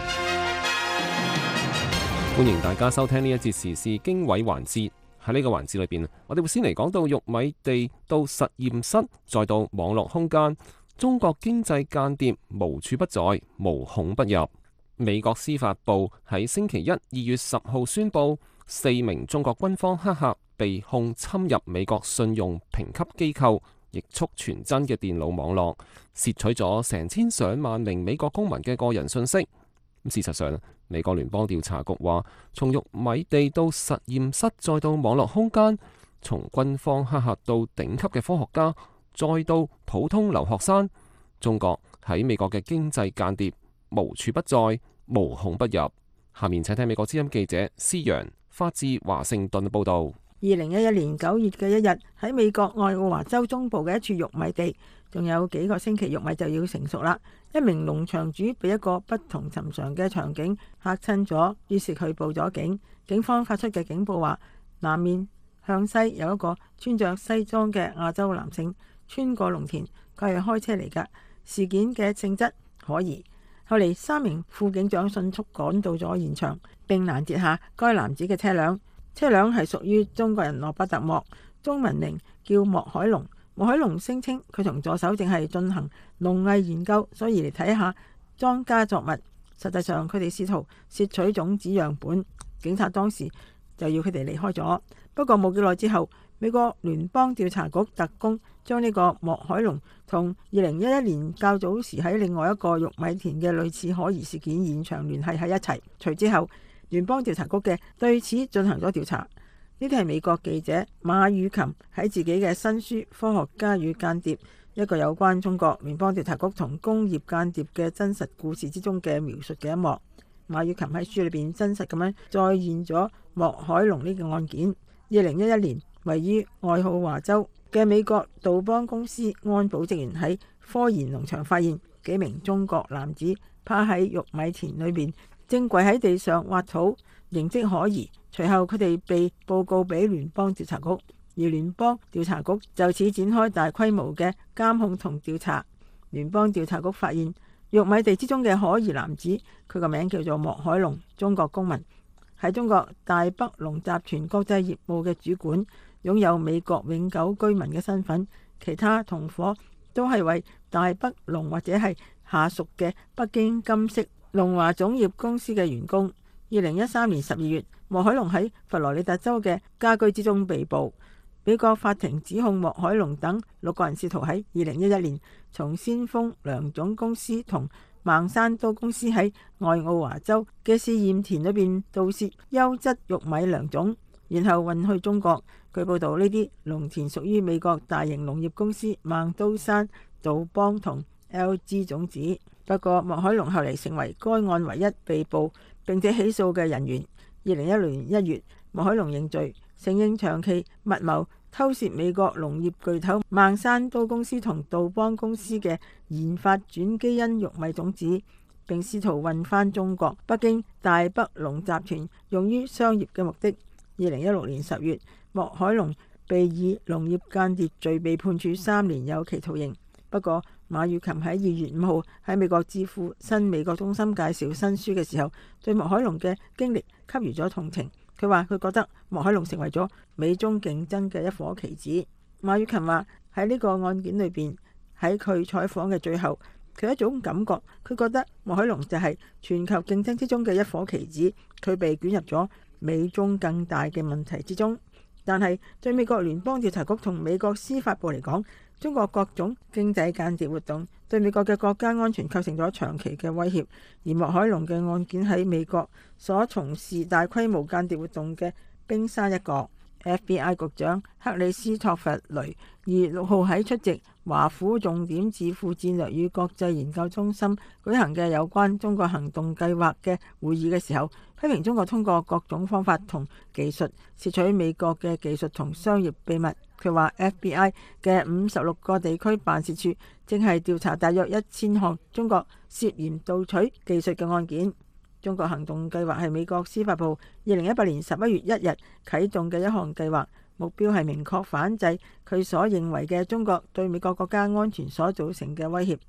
歡迎大家收聽呢一節時事經緯環節。喺呢個環節裏邊，我哋會先嚟講到玉米地到實驗室，再到網絡空間，中國經濟間諜無處不在，無孔不入。美國司法部喺星期一2月10號宣布，4名中國軍方黑客被控侵入美國信用評級機構易速傳真嘅電腦網絡，竊取咗成千上萬名美國公民嘅個人信息。事實上，美國聯邦調查局話，從玉米地到實驗室，再到網絡空間，從軍方黑客到頂級嘅科學家，再到普通留學生，中國喺美國嘅經濟間諜無處不在，無孔不入。下面請聽美國之音記者施陽發自華盛頓報道。 2011年9月嘅一日，喺美國愛奧華州中部嘅一處玉米地，仲有幾個星期玉米就要成熟啦。一名農場主被一個不同尋常嘅場景嚇親咗，於是佢報咗警。警方發出嘅警報話，南面向西有一個穿着西裝嘅亞洲男性穿過農田，佢係開車嚟㗎。事件嘅性質可疑。後嚟3名副警長迅速趕到咗現場，並攔截下該男子嘅車輛。車輛係屬於中國人羅伯特莫，中文名叫莫海龍。莫海龍聲稱佢同助手正係進行農藝研究，所以嚟睇下莊稼作物。實際上佢哋試圖竊取種子樣本，警察當時就要佢哋離開咗。不過冇幾耐之後，美國聯邦調查局特工將呢個莫海龍同2011年較早時喺另外一個玉米田嘅類似可疑事件現場聯繫喺一齊。隨之後，聯邦調查局嘅對此進行咗調查。呢啲係美國記者馬宇琴喺自己嘅新書《科學家與間諜：一個有關中國聯邦調查局同工業間諜嘅真實故事》之中嘅描述嘅一幕。馬宇琴喺書裏邊真實咁樣再現咗莫海龍呢個案件。2011年，位於愛奧華州嘅美國杜邦公司安保職員喺科研農場發現幾名中國男子趴喺玉米田裏邊，正跪喺地上挖土，形跡可疑。隨後佢哋被報告俾聯邦調查局，而聯邦調查局就此展開大規模嘅監控同調查。聯邦調查局發現玉米地之中嘅可疑男子，佢個名叫做莫海龍，中國公民，係中國大北龍集團國際業務嘅主管，擁有美國永久居民嘅身份。其他同伙都係為大北龍或者係下屬嘅北京金色龍華種業公司嘅員工。2013年12月，莫海龍喺佛羅里達州嘅家居之中被捕。美國法庭指控莫海龍等6個人試圖喺2011年從先鋒良種公司同孟山都公司喺愛奧華州嘅試驗田裏邊盜竊優質玉米良種，然後運去中國。據報道，呢啲農田屬於美國大型農業公司孟都山、杜邦同 LG 種子。不過，莫海龍後嚟成為該案唯一被捕並且起訴嘅人員。2016年1月，莫海龍認罪，承認長期密謀偷竊美國農業巨頭孟山都公司同杜邦公司嘅研發轉基因玉米種子，並試圖運返中國北京大北龍集團用於商業嘅目的。2016年10月，莫海龍被以農業間諜罪被判處3年有期徒刑。不過，馬宇琴喺2月5號喺美國智庫新美國中心介紹新書嘅時候，對莫海龍嘅經歷給予咗同情。佢話佢覺得莫海龍成為咗美中競爭嘅一顆棋子。馬宇琴話喺呢個案件裏邊，喺佢採訪嘅最後，佢有一種感覺，佢覺得莫海龍就係全球競爭之中嘅一顆棋子，佢被捲入咗美中更大嘅問題之中。但係對美國聯邦調查局同美國司法部嚟講，中國各種經濟間諜活動對美國嘅國家安全構成咗長期嘅威脅，而莫海龍嘅案件喺美國所從事大規模間諜活動嘅冰山一角。FBI 局長克里斯托弗雷2月6號喺出席華府重點智庫戰略與國際研究中心舉行嘅有關中國行動計劃嘅會議嘅時候，批評中國通過各種方法同技術竊取美國嘅技術同商業秘密。佢話 FBI 嘅56個地區辦事處正係調查大約1000項中國涉嫌盜取技術嘅案件。中國行動計劃係美國司法部2018年11月1日啟動嘅一項計劃，目標係明確反制佢所認為嘅中國對美國國家安全所造成嘅威脅。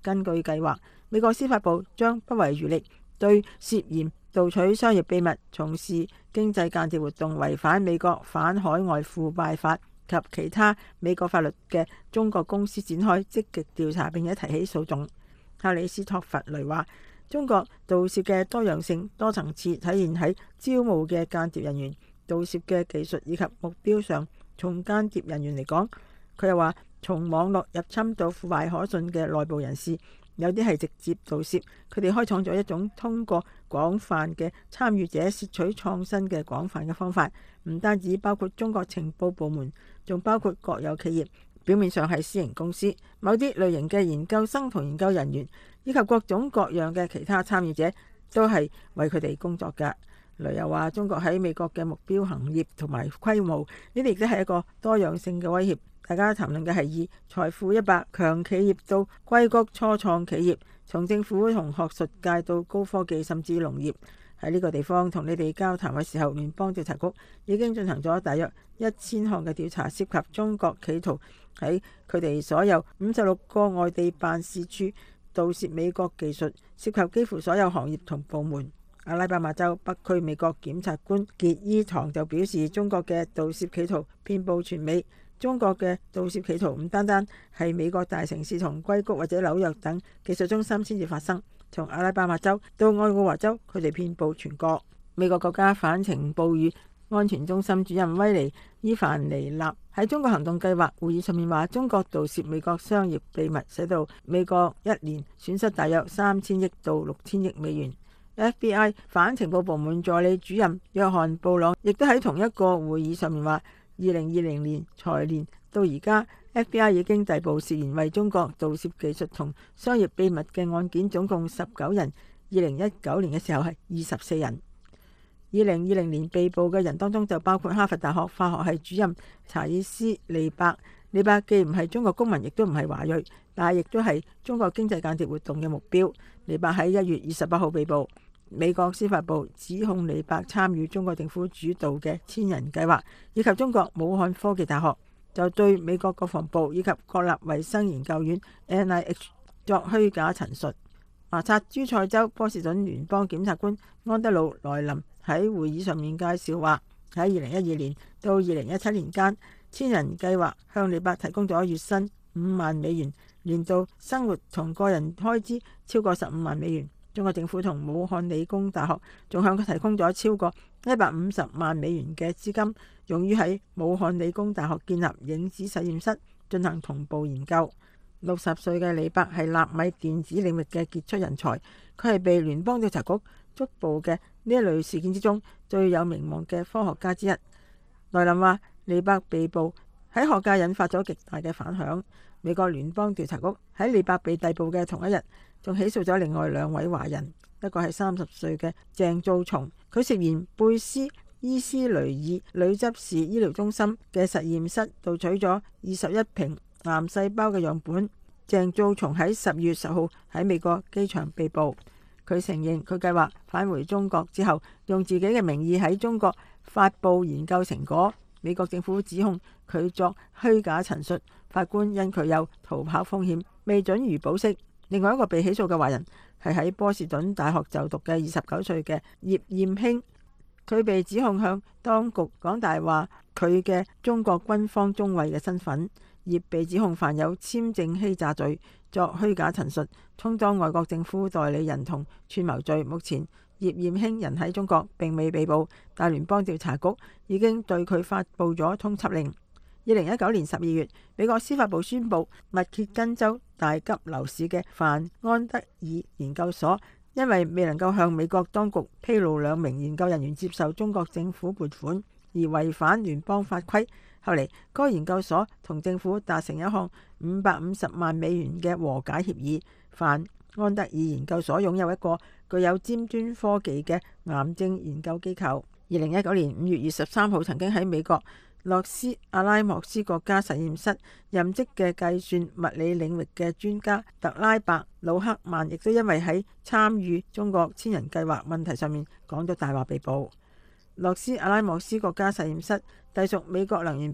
根據計劃，美國司法部將不遺餘力對涉嫌盜取商業秘密、從事經濟間諜活動、違反美國反海外腐敗法及其他美國法律嘅中國公司展開積極調查，並且提起訴訟。克里斯托弗雷話：中國盜竊嘅多樣性、多層次體現喺招募嘅間諜人員、盜竊嘅技術以及目標上。從間諜人員嚟講，佢又話從網絡入侵到腐敗可信嘅內部人士，有啲係直接盜竊，佢哋開創咗一種通過廣泛嘅參與者竊取創新嘅廣泛嘅方法，唔單止包括中國情報部門，仲包括國有企業，表面上係私營公司，某啲類型嘅研究生同研究人員，以及各種各樣嘅其他參與者，都係為佢哋工作㗎。雷又話：中國喺美國嘅目標行業同埋規模，呢啲亦都係一個多樣性嘅威脅。大家談論嘅係以財富100強企業到硅谷初創企業，從政府同學術界到高科技甚至農業。喺呢個地方同你哋交談嘅時候，聯邦調查局已經進行咗大約1000項嘅調查，涉及中國企圖喺佢哋所有56個外地辦事處盜竊美國技術，涉及幾乎所有行業同部門。阿拉巴馬州北區美國檢察官傑伊唐就表示，中國嘅盜竊企圖遍佈全美。中國嘅盜竊企圖唔單單係美國大城市同硅谷或者紐約等技術中心先至發生，從阿拉巴馬州到愛奧華州，佢哋遍佈全國。美國國家反情報與安全中心主任威尼伊凡尼納喺中國行動計劃會議上面話：中國盜竊美國商業秘密，使到美國一年損失大約3000億到6000億美元。FBI 反情報部門助理主任約翰布朗亦都喺同一個會議上面話：2020年財年到而家 FBI 已經逮捕涉嫌為中國盜竊技術同商業秘密嘅案件總共19人，2019年嘅時候係24人。2020年被捕嘅人當中就包括哈佛大學化學系主任查爾斯利伯。利伯既唔係中國公民，亦都唔係華裔，但係亦都係中國經濟間諜活動嘅目標。利伯喺1月28號被捕。美國司法部指控利伯參與中國政府主導嘅千人計劃，以及中國武漢科技大學就對美國國防部以及國立衛生研究院 NIH 作虛假陳述。麻薩諸塞州波士頓聯邦檢察官安德魯萊林喺會議上面介紹話，喺2012年到2017年間，千人計劃向利伯提供咗月薪5萬美元，年度生活同個人開支超過15萬美元。中國政府同武漢理工大學仲向佢提供咗超過150萬美元嘅資金，用於喺武漢理工大學建立影子實驗室，進行同步研究。60歲嘅利伯係納米電子領域嘅傑出人才，佢係被聯邦調查局捉捕嘅呢一類事件之中最有名望嘅科學家之一。萊林話：利伯被捕喺學界引發咗極大嘅反響。美國聯邦調查局喺利伯被逮捕嘅同一日，仲起訴咗另外2位華人，一個係30歲嘅鄭造松，佢涉嫌貝斯伊斯雷爾女執事醫療中心嘅實驗室盜取咗21瓶癌細胞嘅樣本。鄭造松喺10月10號喺美國機場被捕，佢承認佢計劃返回中國之後，用自己嘅名義喺中國發布研究成果。美國政府指控佢作虛假陳述，法官因佢有逃跑風險，未准予保釋。另外一個被起訴嘅華人係喺波士頓大學就讀嘅29歲嘅葉劍興，佢被指控向當局講大話，佢嘅中國軍方中尉嘅身份。葉被指控犯有簽證欺詐罪、作虛假陳述、充當外國政府代理人同串謀罪。目前葉劍興人喺中國並未被捕，但聯邦調查局已經對佢發布咗通緝令。2019年12月，美國司法部宣布密歇根州大急樓市嘅范安德爾研究所因為未能夠向美國當局披露2名研究人員接受中國政府撥款而違反聯邦法規。後嚟，該研究所同政府達成一項550萬美元嘅和解協議。范安德爾研究所擁有一個具有尖端科技嘅癌症研究機構。2019年5月23號，曾經喺美國洛斯阿拉莫斯國家實驗室任職嘅計算物理領域嘅專家特拉伯魯克曼，亦都因為喺參與中國千人計劃問題上面講咗大話被捕。洛斯阿拉莫斯國家實驗室隸屬美國能源部，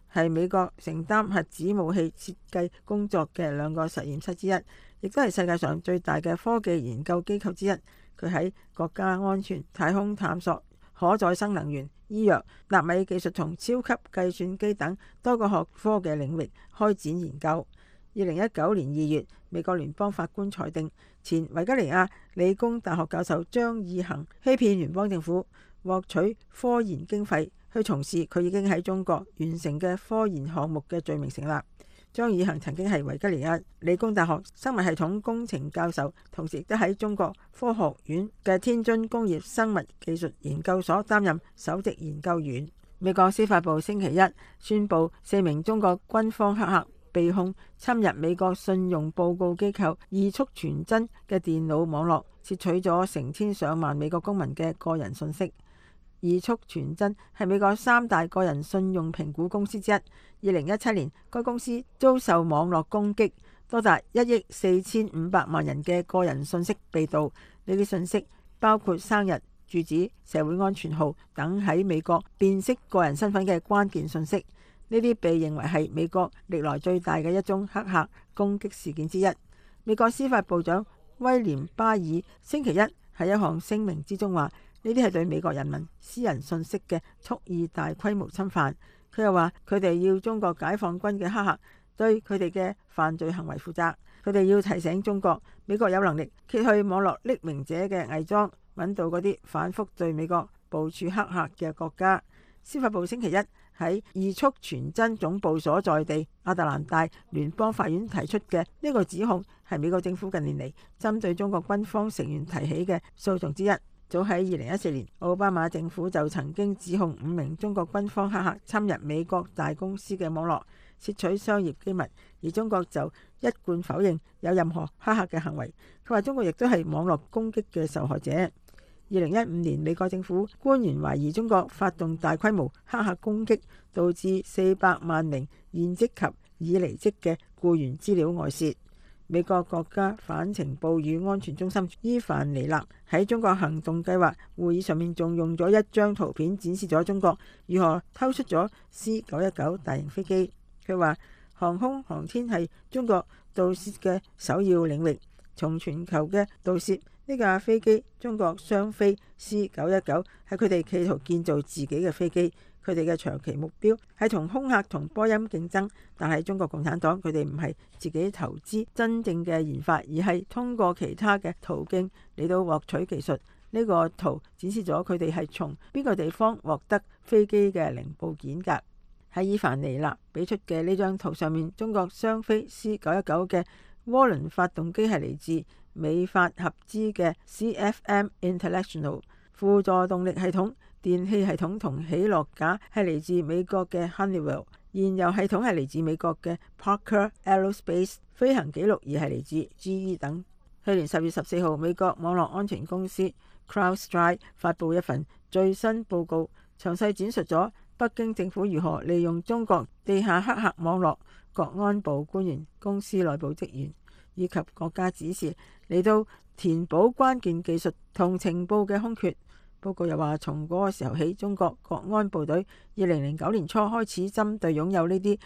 係美國承擔核子武器設計工作嘅兩個實驗室之一，亦都係世界上最大嘅科技研究機構之一。佢喺國家安全、太空探索、可再生能源、醫藥、納米技術同超級計算機等多個學科嘅領域開展研究。2019年2月，美國聯邦法官裁定前維吉尼亞理工大學教授張以恒欺騙聯邦政府，獲取科研經費去從事佢已經喺中國完成嘅科研項目嘅罪名成立。張以恒曾經係維吉尼亞理工大學生物系統工程教授，同時亦都喺中國科學院嘅天津工業生物技術研究所擔任首席研究員。美國司法部星期一宣布4名中國軍方黑客被控侵入美國信用報告機構易速傳真嘅電腦網絡，竊取咗成千上萬美國公民嘅個人信息。易速傳真係美國3大個人信用評估公司之一。2017年，該公司遭受網絡攻擊，多達1億4500萬人嘅個人信息被盜。呢啲信息包括生日、住址、社會安全號等喺美國辨識個人身份嘅關鍵信息。呢啲被認為係美國歷來最大嘅一宗黑客攻擊事件之一。美國司法部長威廉巴爾星期一喺一項聲明之中話，呢啲係對美國人民私人信息嘅蓄意大規模侵犯。佢又話，佢哋要中國解放軍嘅黑客對佢哋嘅犯罪行為負責。佢哋要提醒中國，美國有能力揭去網絡匿名者嘅偽裝，揾到嗰啲反覆對美國部署黑客嘅國家。司法部星期一喺易速傳真總部所在地亞特蘭大聯邦法院提出嘅呢個指控，係美國政府近年嚟針對中國軍方成員提起嘅訴訟之一。早喺2014年，奧巴馬政府就曾經指控5名中國軍方黑客侵入美國大公司嘅網絡，竊取商業機密，而中國就一貫否認有任何黑客嘅行為。佢話中國亦都係網絡攻擊嘅受害者。2015年，美國政府官員懷疑中國發動大規模黑客攻擊，導致400萬名現職及已離職嘅僱員資料外泄。美國國家反情報與安全中心伊凡尼納喺中國行動計劃會議上面仲用咗一張圖片展示咗中國如何偷出咗 C919 大型飛機。佢話航空航天係中國盜竊嘅首要領域，從全球嘅盜竊呢架飛機中國商飛 C919 係佢哋企圖建造自己嘅飛機。佢哋嘅長期目標係同空客同波音競爭，但係中國共產黨佢哋唔係自己投資真正嘅研發，而係通過其他嘅途徑嚟到獲取技術。呢個圖展示咗佢哋係從邊個地方獲得飛機嘅零部件㗎。喺伊凡尼納俾出嘅呢張圖上面，中國商飛 C919 嘅渦輪發動機係嚟自美法合資嘅 CFM International， 輔助動力系統、電氣系統同起落架係嚟自美國嘅 Honeywell， 燃油系統係嚟自美國嘅 Parker Aerospace， 飛行記錄儀係嚟自 GE 等。去年10月14號，美國網絡安全公司 CrowdStrike 發布一份最新報告，詳細展述咗北京政府如何利用中國地下黑客網絡、國安部官員、公司內部職員以及國家指示嚟到填補關鍵技術同情報嘅空缺。報告又話，從嗰個時候起，中國國安部隊2009年初開始針對擁有呢啲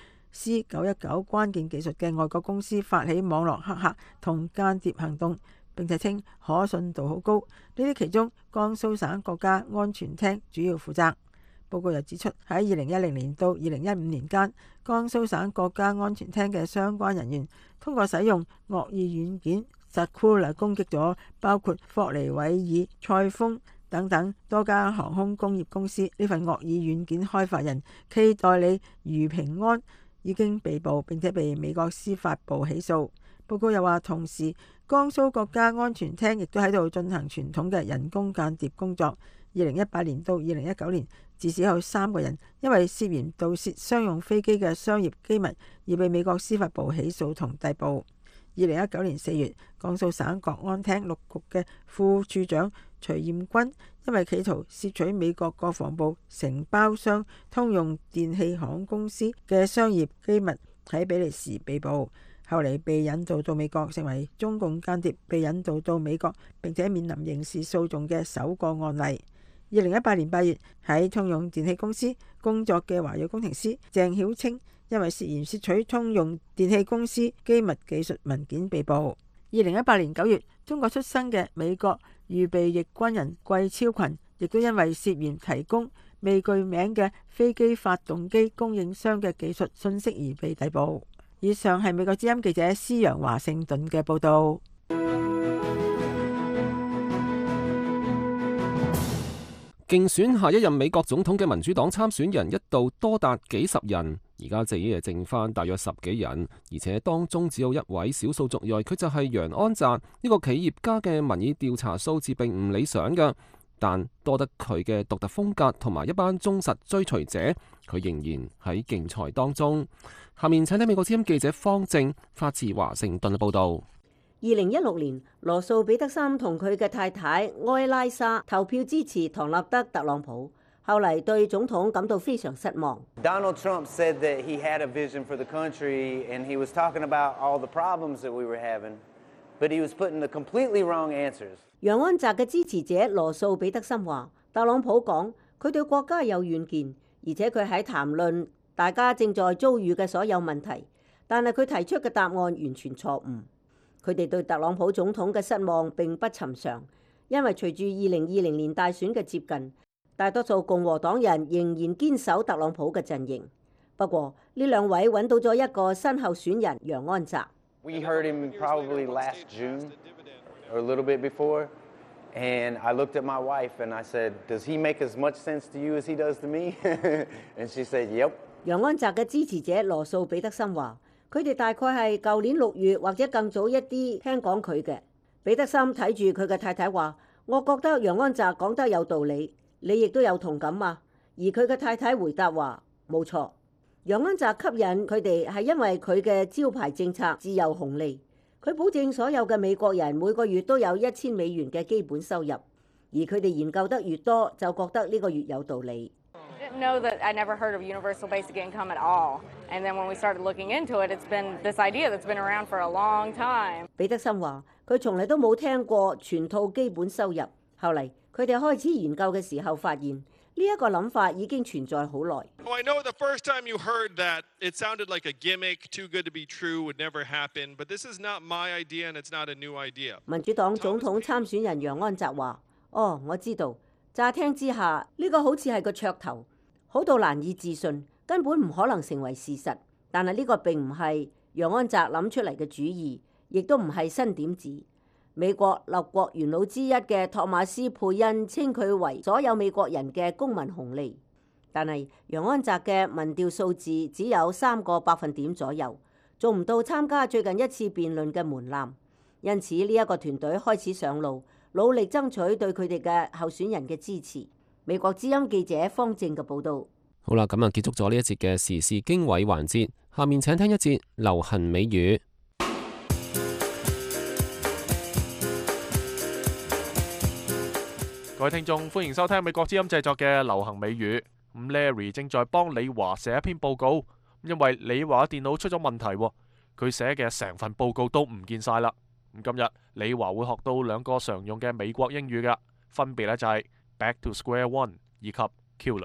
C919 關鍵技術嘅外國公司發起網絡黑客同間諜行動，並且稱可信度好高。呢啲其中，江蘇省國家安全廳主要負責。報告又指出，喺2010年到2015年間，江蘇省國家安全廳嘅相關人員通過使用惡意軟件 Zakula 攻擊咗包括霍尼韋爾、賽豐等等多家航空工業公司。呢份惡意軟件開發人暨代理余平安已經被捕，並且被美國司法部起訴。報告又話，同時江蘇國家安全廳亦都喺度進行傳統嘅人工間諜工作。2018年到2019年，至少有3個人因為涉嫌盜竊商用飛機嘅商業機密而被美國司法部起訴同逮捕。2019年4月，江蘇省國安廳6局嘅副處長徐艷軍因為企圖竊取美國國防部承包商通用電氣航空公司嘅商業機密，喺比利時被捕，後嚟被引渡到美國，成為中共間諜被引渡到美國並且面臨刑事訴訟嘅首個案例。 2018年8月喺通用電氣公司工作嘅華裔工程師鄭曉清，因為涉嫌竊取通用電氣公司機密技術文件被捕。2018年9月，中國出生嘅美國預備役軍人季超群，亦都因為涉嫌提供未具名嘅飛機發動機供應商嘅技術信息而被逮捕。以上係美國之音記者施陽華盛頓嘅報導。 競選下一任美國總統嘅民主黨參選人一度多達幾十人，而家只係剩翻大約10幾人，而且當中只有一位少數族裔，佢就係楊安澤呢個企業家嘅民意調查數字並唔理想㗎，但多得佢嘅獨特風格同埋一班忠實追隨者，佢仍然喺競賽當中。下面請睇美國之音記者方正發自華盛頓嘅報導。 2016年，羅素彼得森同佢嘅太太埃拉莎投票支持唐納德特朗普，後嚟對總統感到非常失望。 Donald Trump said that he had a vision for the country and he was talking about all the problems that we were having, but he was putting the completely wrong answers. 楊安澤嘅支持者羅素彼得森話，特朗普講佢對國家有遠見，而且佢喺談論大家正在遭遇嘅所有問題，但係佢提出嘅答案完全錯誤。佢哋對特朗普總統嘅失望並不尋常，因為隨住2020年大選嘅接近，大多數共和黨人仍然堅守特朗普嘅陣營。不過呢兩位揾到咗一個新候選人楊安澤。 We heard him probably last June or a little bit before, and I looked at my wife and I said, "Does he make as much sense to you as he does to me?" And she said, "Yep." 楊安澤嘅支持者羅素彼得森話。佢哋大概係舊年6月或者更早一啲聽講佢嘅。彼得森睇住佢嘅太太話：我覺得楊安澤講得有道理，你亦都有同感嘛？而佢嘅太太回答話：冇錯，楊安澤吸引佢哋係因為佢嘅招牌政策自由紅利，佢保證所有嘅美國人每個月都有$1000嘅基本收入，而佢哋研究得越多，就覺得呢個越有道理。 know that I never heard of universal basic income at all. And then when we started looking into it, it's been this idea that's been around for a long time. 彼得森話：佢從嚟都冇聽過全套基本收入。後嚟佢哋開始研究嘅時候，發現呢一個諗法已經存在好耐。 I know the first time you heard that, it sounded like a gimmick, too good to be true, would never happen. But this is not my idea, and it's not a new idea. 民主黨總統參選人楊安澤話：哦，我知道。乍聽之下，呢個好似係個噱頭，好到難以置信，根本唔可能成為事實。但係呢個並唔係楊安澤諗出嚟嘅主意，亦都唔係新點子。美國立國元老之一嘅托馬斯佩恩稱佢為所有美國人嘅公民紅利。但係楊安澤嘅民調數字只有3個百分點左右，做唔到參加最近一次辯論嘅門檻。因此呢一個團隊開始上路，努力爭取對佢哋嘅候選人嘅支持。美國之音記者方正嘅報導。 好啦，咁啊結束咗呢一節嘅時事經緯環節，下面請聽一節流行美語。 各位聽眾，歡迎收聽美國之音製作嘅流行美語。咁 Larry 正在幫李華寫一篇報告，因為李華電腦出咗問題，佢寫嘅成份報告都唔見晒啦。咁今日李華會學到2個常用嘅美國英語㗎，分別咧就係 Back to Square One 以及 Killer。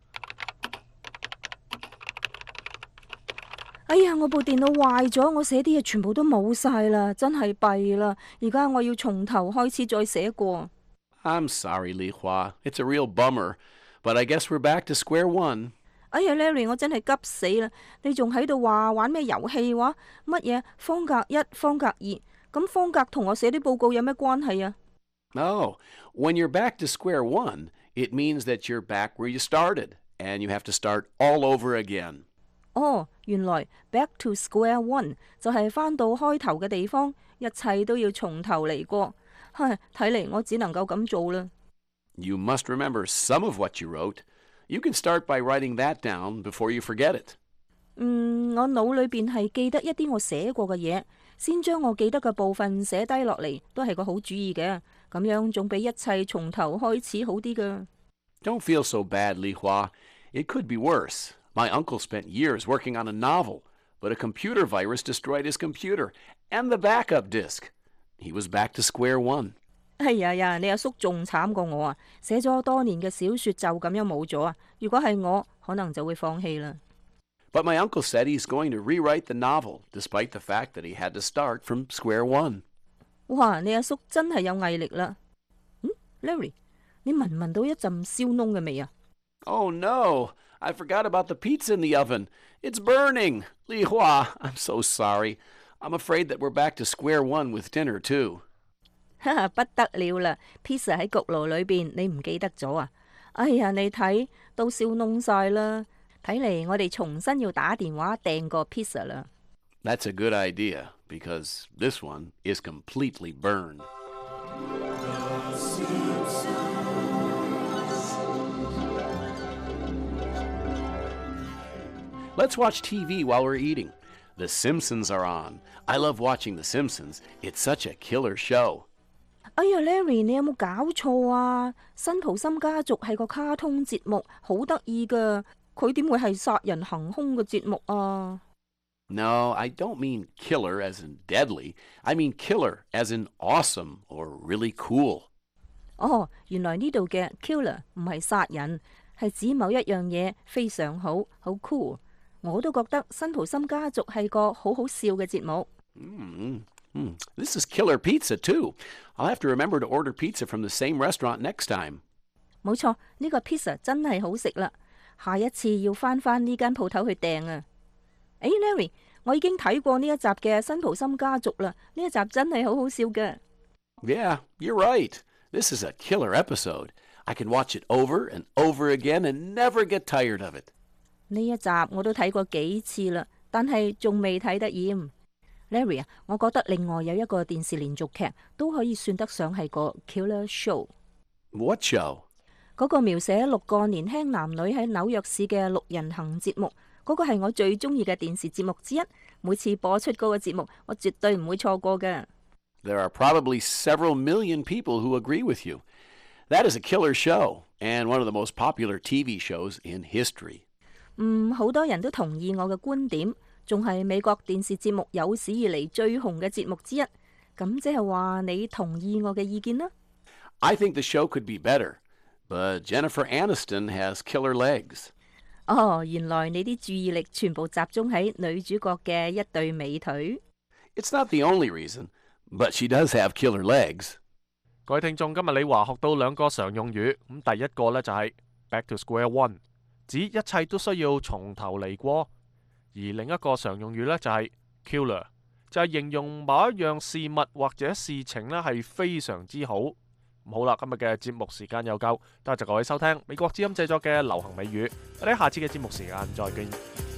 哎呀，我部電腦壞咗，我寫啲嘢全部都冇晒啦，真係弊啦！而家我要從頭開始再寫過。 I'm sorry, Li Hua. It's a real bummer, but I guess we're back to square one. 哎呀 ，Larry， 我真係急死啦！你仲喺度話玩咩遊戲話？乜嘢方格1、方格2？咁方格同我寫啲報告有咩關係啊？ Oh, when you're back to square one, it means that you're back where you started, and you have to start all over again. 哦，原來 back to square one 就係返到開頭嘅地方，一切都要從頭嚟過。唉，睇嚟我只能夠咁做啦。 You must remember some of what you wrote. You can start by writing that down before you forget it. 我腦裏邊係記得一啲我寫過嘅嘢，先將我記得嘅部分寫低落嚟，都係個好主意嘅。咁樣總比一切從頭開始好啲㗎。 Don't feel so bad, Li Hua. It could be worse. My uncle spent years working on a novel, but a computer virus destroyed his computer and the backup disk. He was back to square one. 哎呀，你阿叔仲慘過我啊！寫咗多年嘅小說就咁樣冇咗啊！如果係我，可能就會放棄啦。 But my uncle said he's going to rewrite the novel, despite the fact that he had to start from square one. 哇！你阿叔真係有毅力啦。Larry， 你聞唔聞到一陣燒燶嘅味啊？ Oh no! I forgot about the pizza in the oven. It's burning! Li Hua, I'm so sorry. I'm afraid that we're back to square one with dinner too. 哈哈，不得了啦 ！pizza 喺焗爐裏邊，你唔記得咗啊？哎呀，你睇都燒燶晒啦！睇嚟我哋重新要打電話訂個 pizza 啦。 That's a good idea, because this one is completely burned. Let's watch TV while we're eating. The Simpsons are on. I love watching The Simpsons. It's such a killer show. 哎呀 ，Larry， 你有冇搞錯啊？新桃森家族係個卡通節目，好得意噶。佢點會係殺人行兇嘅節目啊？ No, I don't mean killer as in deadly. I mean killer as in awesome or really cool. 哦，原來呢度嘅 killer 唔係殺人，係指某一樣嘢非常好，好 cool。我都覺得新桃森家族係個好好笑嘅節目。 This is killer pizza too. I'll have to remember to order pizza from the same restaurant next time. 冇錯，呢個 pizza 真係好食啦。下一次要返呢間鋪頭去訂啊！誒 ，Larry， 我已經睇過呢一集嘅新桃森家族啦，呢一集真係好好笑嘅。 Yeah, you're right. This is a killer episode. I can watch it over and over again and never get tired of it. 呢一集我都睇過幾次啦，但係仲未睇得厭。Larry 啊，我覺得另外有一個電視連續劇都可以算得上係個 killer show。 What show? 嗰個描寫6個年輕男女喺紐約市嘅6人行節目，嗰個係我最中意嘅電視節目之一。每次播出嗰個節目，我絕對唔會錯過嘅。 There are probably several million people who agree with you. That is a killer show and one of the most popular TV shows in history. 好多人都同意我嘅觀點，仲係美國電視節目有史以嚟最紅嘅節目之一。咁即係話你同意我嘅意見啦？ I think the show could be better, but Jennifer Aniston has killer legs. 哦，原來你啲注意力全部集中喺女主角嘅一對美腿。 It's not the only reason, but she does have killer legs. 各位聽眾，今日李華學到2個常用語，咁第一個呢就係 back to square one， 指一切都需要從頭嚟過；而另一個常用語呢就係 killer， 就係形容某一樣事物或者事情呢係非常之好。好啦，今日嘅節目時間又夠，多謝各位收聽美國之音製作嘅流行美語，我哋下次嘅節目時間再見。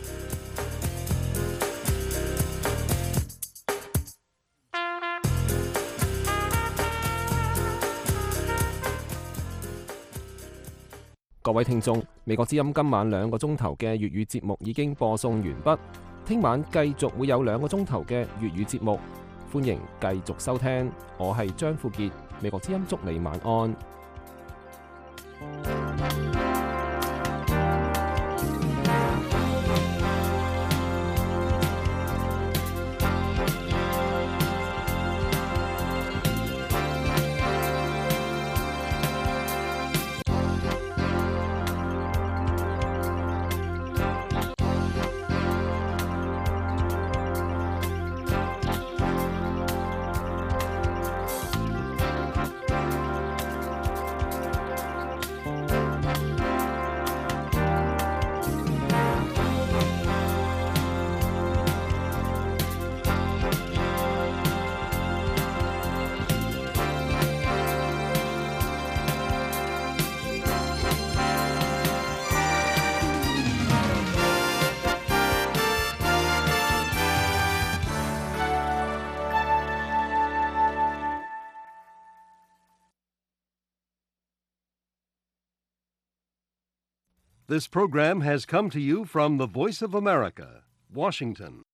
各位聽眾，美國之音今晚2個鐘頭嘅粵語節目已經播送完畢，聽晚繼續會有2個鐘頭嘅粵語節目，歡迎繼續收聽。我係張富傑，美國之音祝你晚安。 This program has come to you from the Voice of America, Washington.